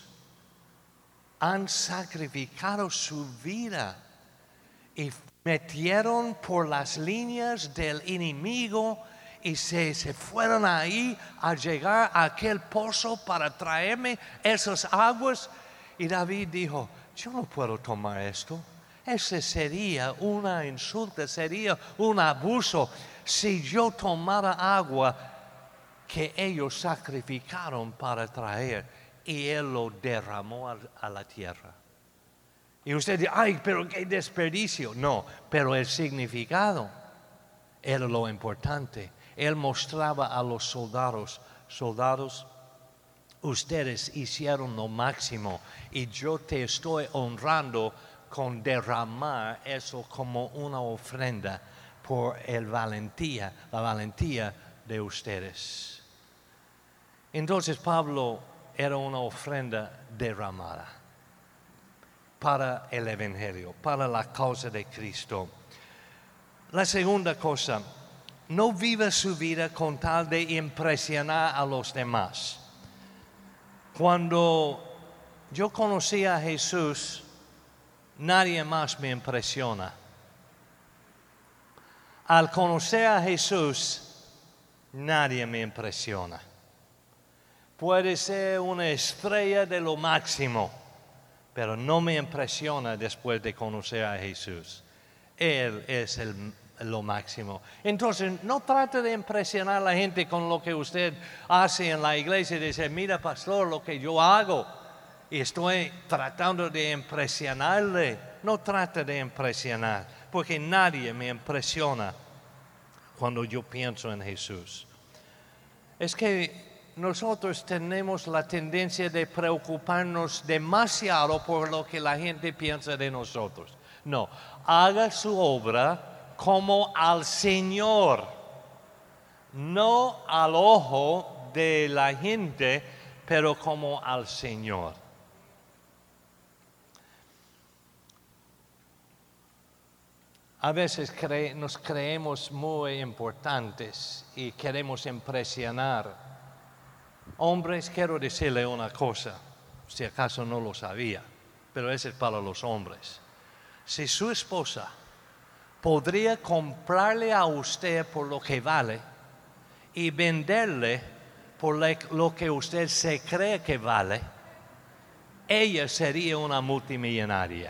han sacrificado su vida y metieron por las líneas del enemigo y se, se fueron ahí a llegar a aquel pozo para traerme esas aguas? Y David dijo, yo no puedo tomar esto. Ese sería una insulta, sería un abuso si yo tomara agua que ellos sacrificaron para traer, y él lo derramó a, a la tierra. Y usted dice, ay, pero qué desperdicio. No, pero el significado era lo importante. Él mostraba a los soldados, soldados, ustedes hicieron lo máximo y yo te estoy honrando con derramar eso como una ofrenda por el valentía, la valentía de ustedes. Entonces Pablo era una ofrenda derramada para el Evangelio, para la causa de Cristo. La segunda cosa, no viva su vida con tal de impresionar a los demás. Cuando yo conocí a Jesús, nadie más me impresiona. Al conocer a Jesús, nadie me impresiona. Puede ser una estrella de lo máximo, pero no me impresiona después de conocer a Jesús. Él es el, lo máximo. Entonces, no trate de impresionar a la gente con lo que usted hace en la iglesia y dice, mira, pastor, lo que yo hago. Y estoy tratando de impresionarle. No trate de impresionar, porque nadie me impresiona cuando yo pienso en Jesús. Es que nosotros tenemos la tendencia de preocuparnos demasiado por lo que la gente piensa de nosotros. No, haga su obra como al Señor, no al ojo de la gente, pero como al Señor. A veces cre- nos creemos muy importantes y queremos impresionar. Hombres, quiero decirle una cosa, si acaso no lo sabía, pero eso es para los hombres. Si su esposa podría comprarle a usted por lo que vale y venderle por lo que usted se cree que vale, ella sería una multimillonaria.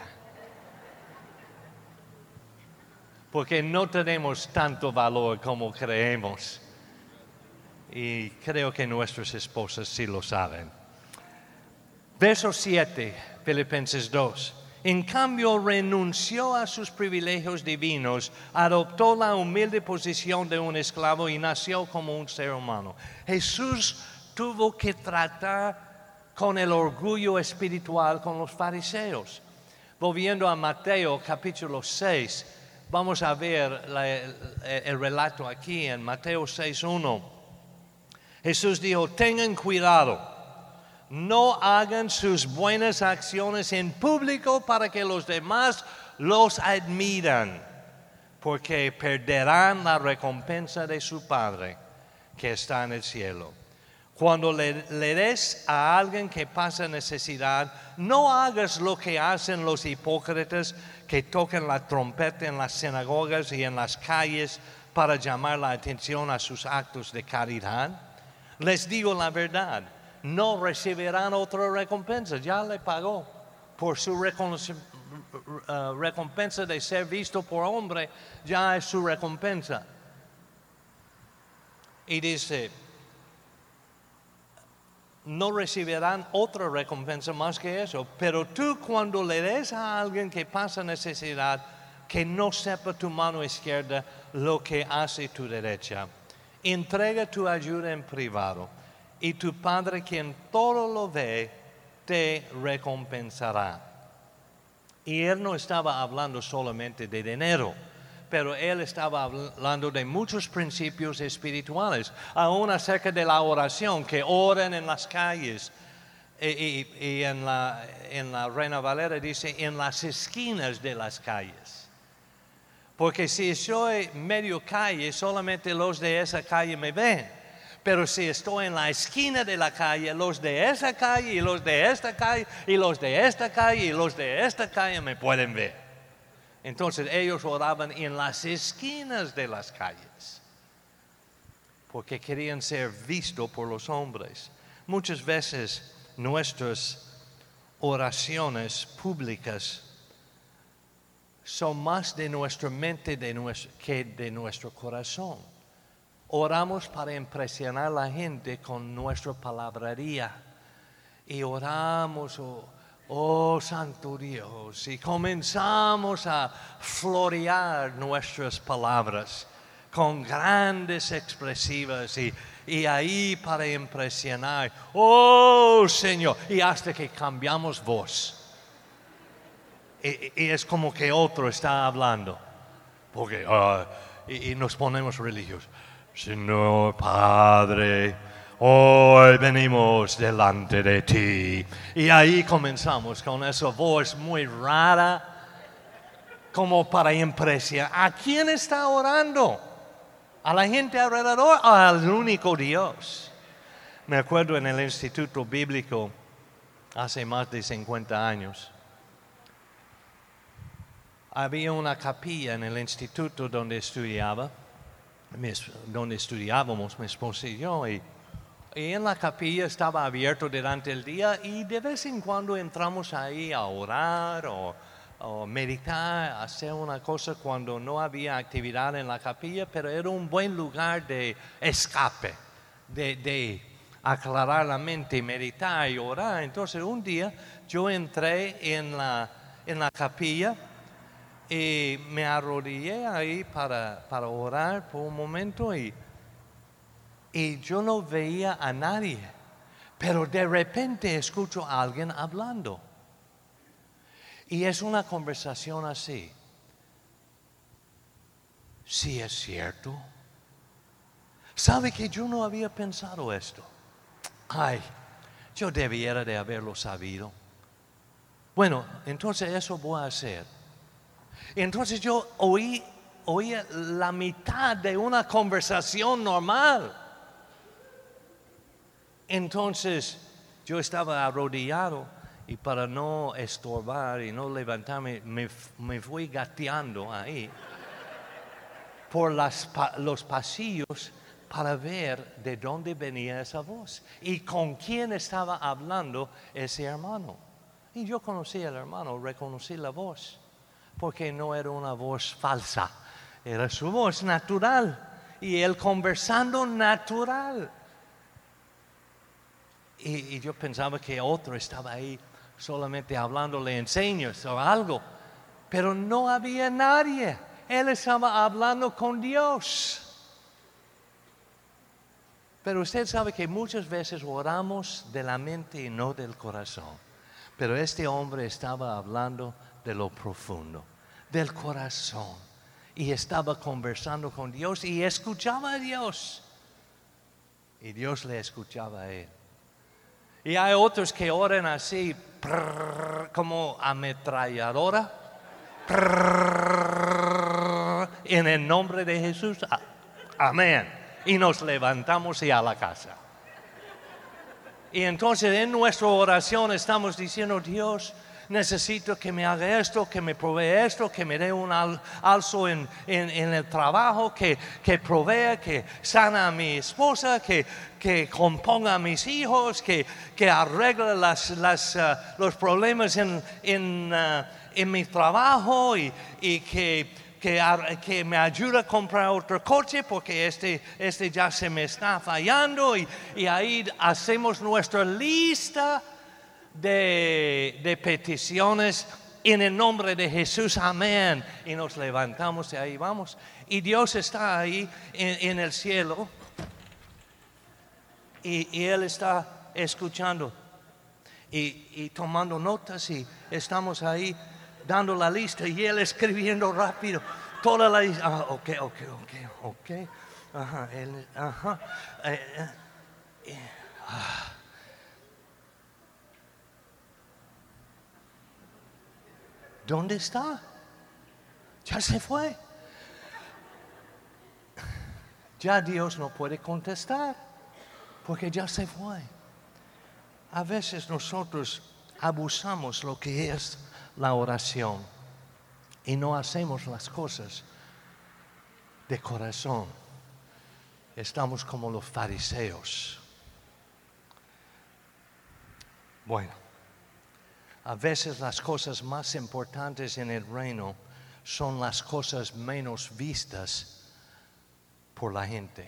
Porque no tenemos tanto valor como creemos. Y creo que nuestras esposas sí lo saben. Verso siete, Filipenses dos. En cambio, renunció a sus privilegios divinos, adoptó la humilde posición de un esclavo y nació como un ser humano. Jesús tuvo que tratar con el orgullo espiritual con los fariseos. Volviendo a Mateo capítulo seis, vamos a ver la, el, el relato aquí en Mateo seis uno. Jesús dijo, tengan cuidado, no hagan sus buenas acciones en público para que los demás los admiran, porque perderán la recompensa de su Padre que está en el cielo. Cuando le, le des a alguien que pasa necesidad, no hagas lo que hacen los hipócritas que tocan la trompeta en las sinagogas y en las calles para llamar la atención a sus actos de caridad. Les digo la verdad, no recibirán otra recompensa, ya le pagó por su uh, recompensa de ser visto por hombre, ya es su recompensa. Y dice, no recibirán otra recompensa más que eso, pero tú cuando le des a alguien que pasa necesidad, que no sepa tu mano izquierda lo que hace tu derecha. Entrega tu ayuda en privado y tu Padre, quien todo lo ve, te recompensará. Y él no estaba hablando solamente de dinero, pero él estaba hablando de muchos principios espirituales, aún acerca de la oración, que oren en las calles. Y, y, y en, la, en la Reina Valera dice, en las esquinas de las calles. Porque si soy medio calle, solamente los de esa calle me ven. Pero si estoy en la esquina de la calle, los de esa calle y los de esta calle y los de esta calle y los de esta calle me pueden ver. Entonces ellos oraban en las esquinas de las calles. Porque querían ser vistos por los hombres. Muchas veces nuestras oraciones públicas son más de nuestra mente de nuestro, que de nuestro corazón. Oramos para impresionar a la gente con nuestra palabrería. Y oramos, oh, oh Santo Dios, y comenzamos a florear nuestras palabras con grandes expresivas y, Y ahí para impresionar, oh Señor, y hasta que cambiamos voz. Y, y es como que otro está hablando. Porque, uh, y, y nos ponemos religiosos. Señor Padre, hoy venimos delante de ti. Y ahí comenzamos con esa voz muy rara, como para impresionar. ¿A quién está orando? ¿A la gente alrededor o al único Dios? Me acuerdo en el Instituto Bíblico, hace más de cincuenta años, había una capilla en el instituto donde estudiaba, donde estudiábamos mi esposa y yo, y, y en la capilla estaba abierto durante el día y de vez en cuando entramos ahí a orar o, o meditar, hacer una cosa cuando no había actividad en la capilla, pero era un buen lugar de escape, de, de aclarar la mente, meditar y orar. Entonces un día yo entré en la, en la capilla y me arrodillé ahí para, para orar por un momento y, y yo no veía a nadie, pero de repente escucho a alguien hablando. Y es una conversación así. Sí, es cierto. ¿Sabe que yo no había pensado esto? Ay, yo debiera de haberlo sabido. Bueno, entonces eso voy a hacer. Entonces yo oí, oí la mitad de una conversación normal. Entonces yo estaba arrodillado y para no estorbar y no levantarme, me, me fui gateando ahí por las, los pasillos para ver de dónde venía esa voz y con quién estaba hablando ese hermano. Y yo conocí al hermano, reconocí la voz. Porque no era una voz falsa, era su voz natural y él conversando natural. Y, y yo pensaba que otro estaba ahí solamente hablándole en señas o algo, pero no había nadie, él estaba hablando con Dios. Pero usted sabe que muchas veces oramos de la mente y no del corazón, pero este hombre estaba hablando de lo profundo, del corazón. Y estaba conversando con Dios y escuchaba a Dios. Y Dios le escuchaba a él. Y hay otros que oran así, prrr, como ametralladora. Prrr, en el nombre de Jesús. Amén. Y nos levantamos y a la casa. Y entonces en nuestra oración estamos diciendo, Dios, necesito que me haga esto, que me provee esto, que me dé un al, alzo en, en, en el trabajo, que, que provea, que sana a mi esposa, que, que componga a mis hijos, que, que arregle las, las, uh, los problemas en, en, uh, en mi trabajo y, y que... Que, que me ayude a comprar otro coche porque este, este ya se me está fallando y, y ahí hacemos nuestra lista de, de peticiones en el nombre de Jesús, amén, y nos levantamos y ahí vamos y Dios está ahí en, en el cielo y, y Él está escuchando y, y tomando notas y estamos ahí dando la lista y él escribiendo rápido toda la lista. Ah, ok, ok, ok, ok. Ajá, él, ajá. Eh, eh, eh, ah. ¿Dónde está? Ya se fue. Ya Dios no puede contestar porque ya se fue. A veces nosotros abusamos lo que es la oración y no hacemos las cosas de corazón. Estamos como los fariseos. Bueno, a veces las cosas más importantes en el reino son las cosas menos vistas por la gente.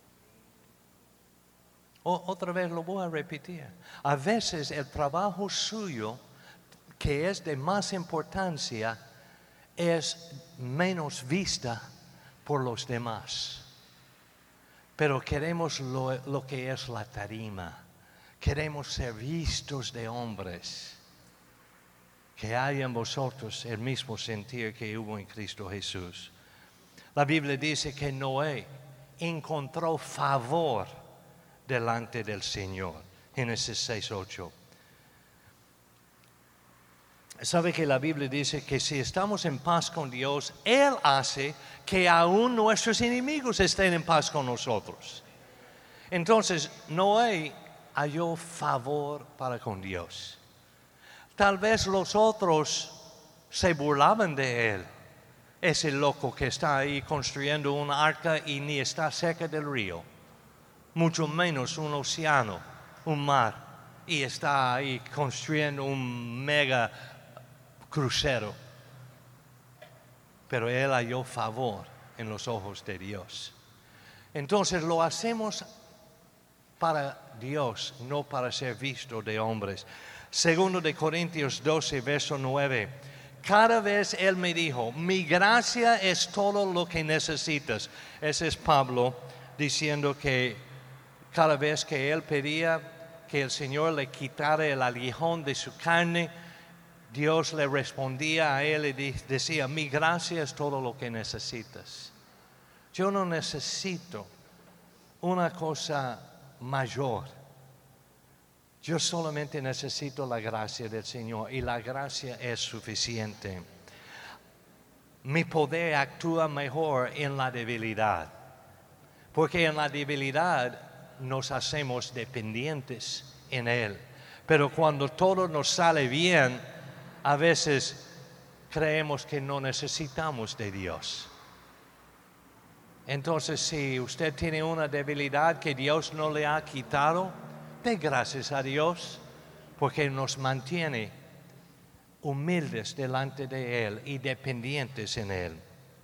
O, otra vez lo voy a repetir. A veces el trabajo suyo que es de más importancia, es menos vista por los demás. pero queremos lo, lo que es la tarima. Queremos ser vistos de hombres. Que haya en vosotros el mismo sentir que hubo en Cristo Jesús. La Biblia dice que Noé encontró favor delante del Señor. Génesis seis, ocho. ¿Sabe que la Biblia dice que si estamos en paz con Dios, Él hace que aún nuestros enemigos estén en paz con nosotros? Entonces, Noé halló favor para con Dios. Tal vez los otros se burlaban de él. Ese loco que está ahí construyendo una arca y ni está cerca del río, mucho menos un océano, un mar, y está ahí construyendo un mega crucero. Pero él halló favor en los ojos de Dios. Entonces lo hacemos para Dios, no para ser visto de hombres. Segundo de Corintios doce, verso nueve. Cada vez Él me dijo, mi gracia es todo lo que necesitas. Ese es Pablo diciendo que cada vez que Él pedía que el Señor le quitara el aguijón de su carne, Dios le respondía a Él y decía, mi gracia es todo lo que necesitas. Yo no necesito una cosa mayor. Yo solamente necesito la gracia del Señor y la gracia es suficiente. Mi poder actúa mejor en la debilidad, porque en la debilidad nos hacemos dependientes en Él. Pero cuando todo nos sale bien, a veces creemos que no necesitamos de Dios. Entonces, si usted tiene una debilidad que Dios no le ha quitado, dé gracias a Dios, porque nos mantiene humildes delante de Él y dependientes en Él.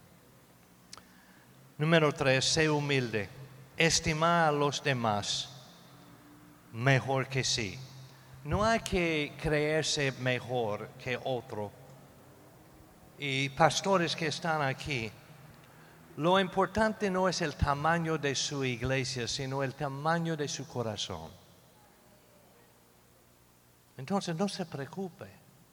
Número tres, sé humilde. Estima a los demás mejor que sí. No hay que creerse mejor que otro. Y pastores que están aquí, lo importante no es el tamaño de su iglesia, sino el tamaño de su corazón. Entonces no se preocupe.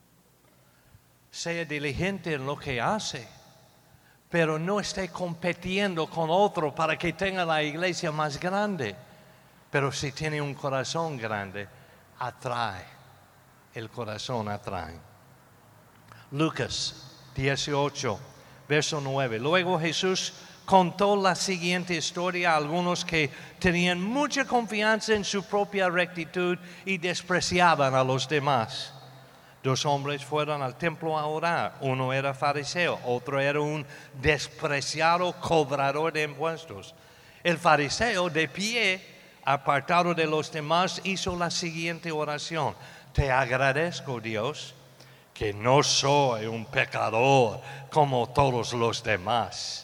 Sea diligente en lo que hace, pero no esté compitiendo con otro para que tenga la iglesia más grande. Pero si tiene un corazón grande, atrae. El corazón atrae. Lucas dieciocho, verso nueve. Luego Jesús contó la siguiente historia a algunos que tenían mucha confianza en su propia rectitud y despreciaban a los demás. Dos hombres fueron al templo a orar. Uno era fariseo, otro era un despreciado cobrador de impuestos. El fariseo, de pie, apartado de los demás, hizo la siguiente oración. Te agradezco, Dios, que no soy un pecador como todos los demás.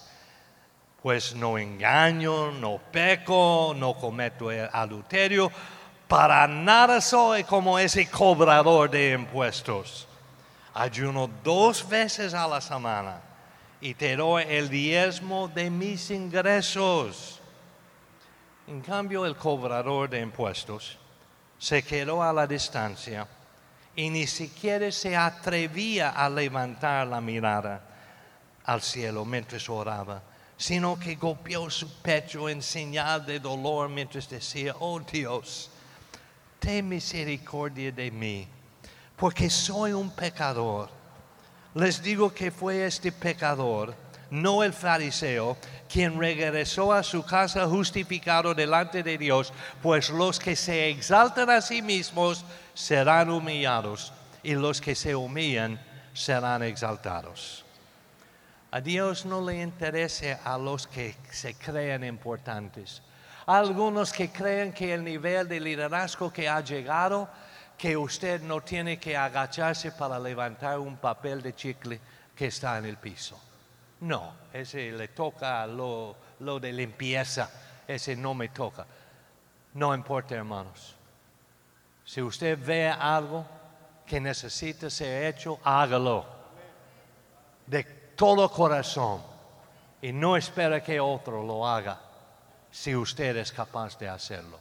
Pues no engaño, no peco, no cometo adulterio. Para nada soy como ese cobrador de impuestos. Ayuno dos veces a la semana y te doy el diezmo de mis ingresos. En cambio, el cobrador de impuestos se quedó a la distancia y ni siquiera se atrevía a levantar la mirada al cielo mientras oraba, sino que golpeó su pecho en señal de dolor mientras decía, oh Dios, ten misericordia de mí, porque soy un pecador. Les digo que fue este pecador, no el fariseo, quien regresó a su casa justificado delante de Dios, pues los que se exaltan a sí mismos serán humillados, y los que se humillan serán exaltados. A Dios no le interesa a los que se crean importantes. A algunos que creen que el nivel de liderazgo que ha llegado, que usted no tiene que agacharse para levantar un papel de chicle que está en el piso. No, ese le toca lo, lo de limpieza, ese no me toca. No importa, hermanos. Si usted ve algo que necesita ser hecho, hágalo. De todo corazón. Y no espera que otro lo haga. si usted es capaz de hacerlo.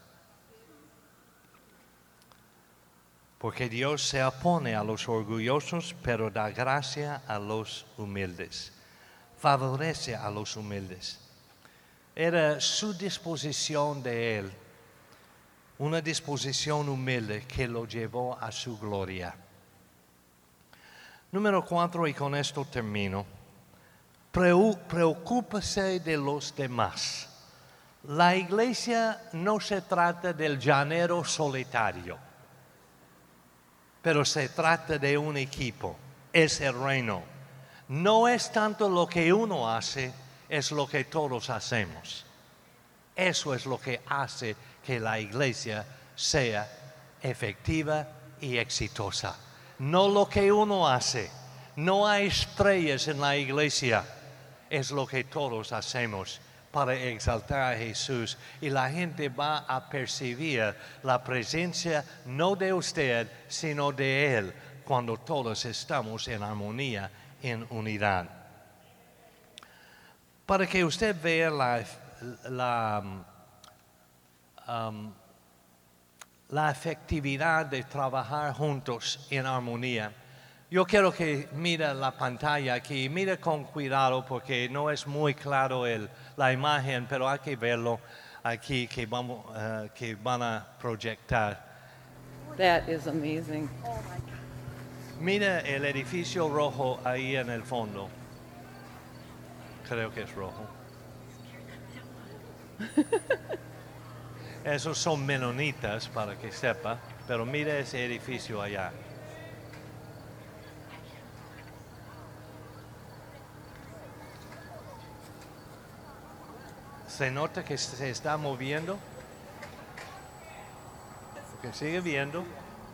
Porque Dios se opone a los orgullosos, pero da gracia a los humildes. Favorece a los humildes. Era su disposición de Él, una disposición humilde que lo llevó a su gloria. Número cuatro, y con esto termino. Preocúpese de los demás. La iglesia no se trata del llanero solitario, pero se trata de un equipo, es el reino. No es tanto lo que uno hace, es lo que todos hacemos. Eso es lo que hace que la iglesia sea efectiva y exitosa. No lo que uno hace. No hay estrellas en la iglesia. Es lo que todos hacemos para exaltar a Jesús. Y la gente va a percibir la presencia no de usted, sino de Él, cuando todos estamos en armonía, en unidad. Para que usted vea la, la, um, la efectividad de trabajar juntos en armonía, yo quiero que mire la pantalla aquí, mire con cuidado porque no es muy claro el, la imagen, pero hay que verlo aquí que, vamos, uh, que van a proyectar. That is amazing. Mira el edificio rojo ahí en el fondo. Creo que es rojo. Esos son menonitas, para que sepa, pero mira ese edificio allá. ¿Se nota que se está moviendo? Que sigue viendo.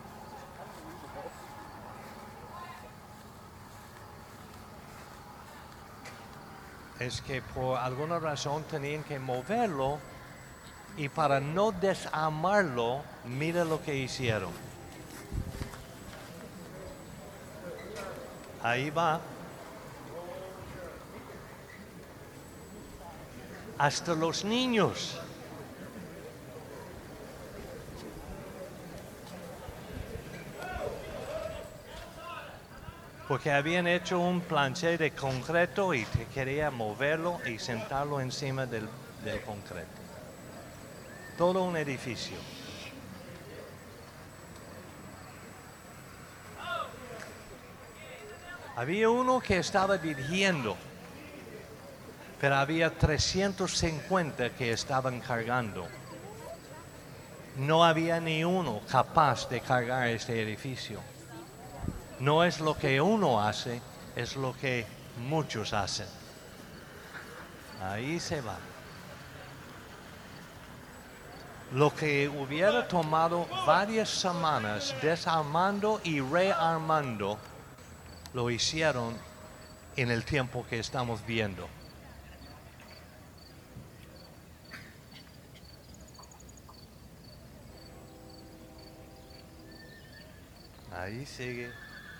Es que por alguna razón tenían que moverlo y para no desarmarlo, mira lo que hicieron. Ahí va. Hasta los niños. Porque habían hecho un planche de concreto y te quería moverlo y sentarlo encima del, del concreto. Todo un edificio. Había uno que estaba dirigiendo, pero había trescientos cincuenta que estaban cargando. No había ni uno capaz de cargar este edificio. No es lo que uno hace, es lo que muchos hacen. Ahí se va. Lo que hubiera tomado varias semanas desarmando y rearmando, lo hicieron en el tiempo que estamos viendo. Ahí sigue.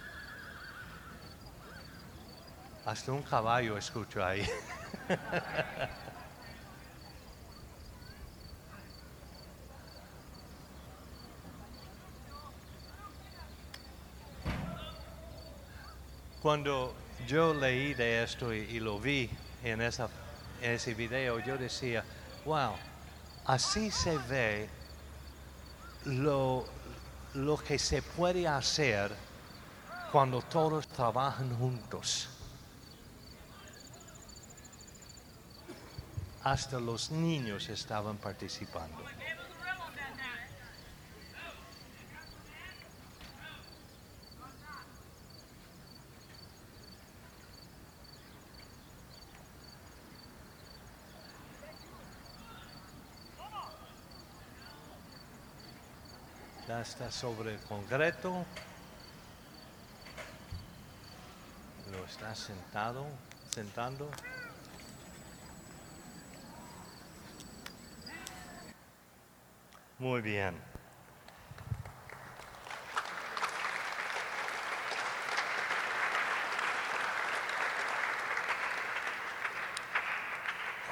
Hasta un caballo escucho ahí. Cuando yo leí de esto y, y lo vi en, esa, en ese video, yo decía, wow, así se ve lo, lo que se puede hacer cuando todos trabajan juntos. Hasta los niños estaban participando. Ya está sobre el concreto. Lo está sentado, sentando. Muy bien.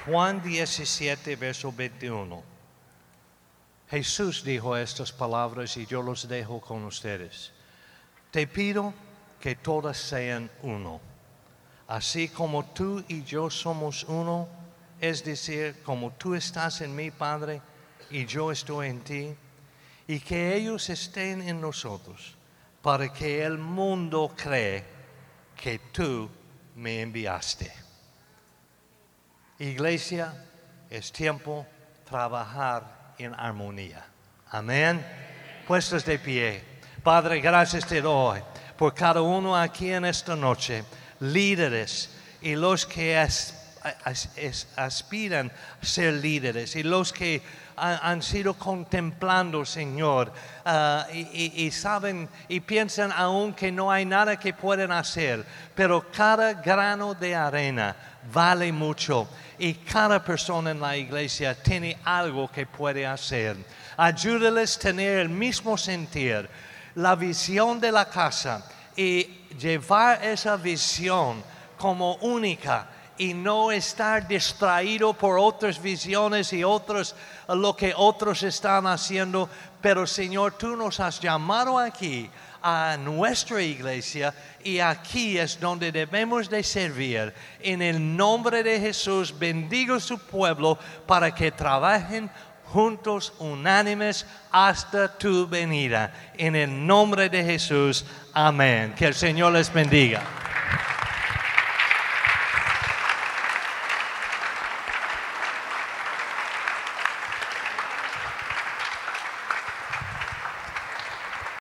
Juan diecisiete, verso veintiuno. Jesús dijo estas palabras y yo los dejo con ustedes. Te pido que todas sean uno, así como tú y yo somos uno, es decir, como tú estás en mí, Padre, y yo estoy en ti, y que ellos estén en nosotros, para que el mundo cree que tú me enviaste. Iglesia, es tiempo de trabajar en armonía. Amén. Puestos de pie. Padre, gracias te doy por cada uno aquí en esta noche, líderes y los que as, as, as, aspiran a ser líderes y los que han, han sido contemplando, Señor, uh, y, y, y saben y piensan aún que no hay nada que pueden hacer, pero cada grano de arena vale mucho y cada persona en la iglesia tiene algo que puede hacer. Ayúdales a tener el mismo sentir, la visión de la casa y llevar esa visión como única y no estar distraído por otras visiones y otros, lo que otros están haciendo. Pero Señor, tú nos has llamado aquí a nuestra iglesia y aquí es donde debemos de servir. En el nombre de Jesús, bendigo su pueblo para que trabajen juntos, unánimes, hasta tu venida. En el nombre de Jesús, amén. Que el Señor les bendiga.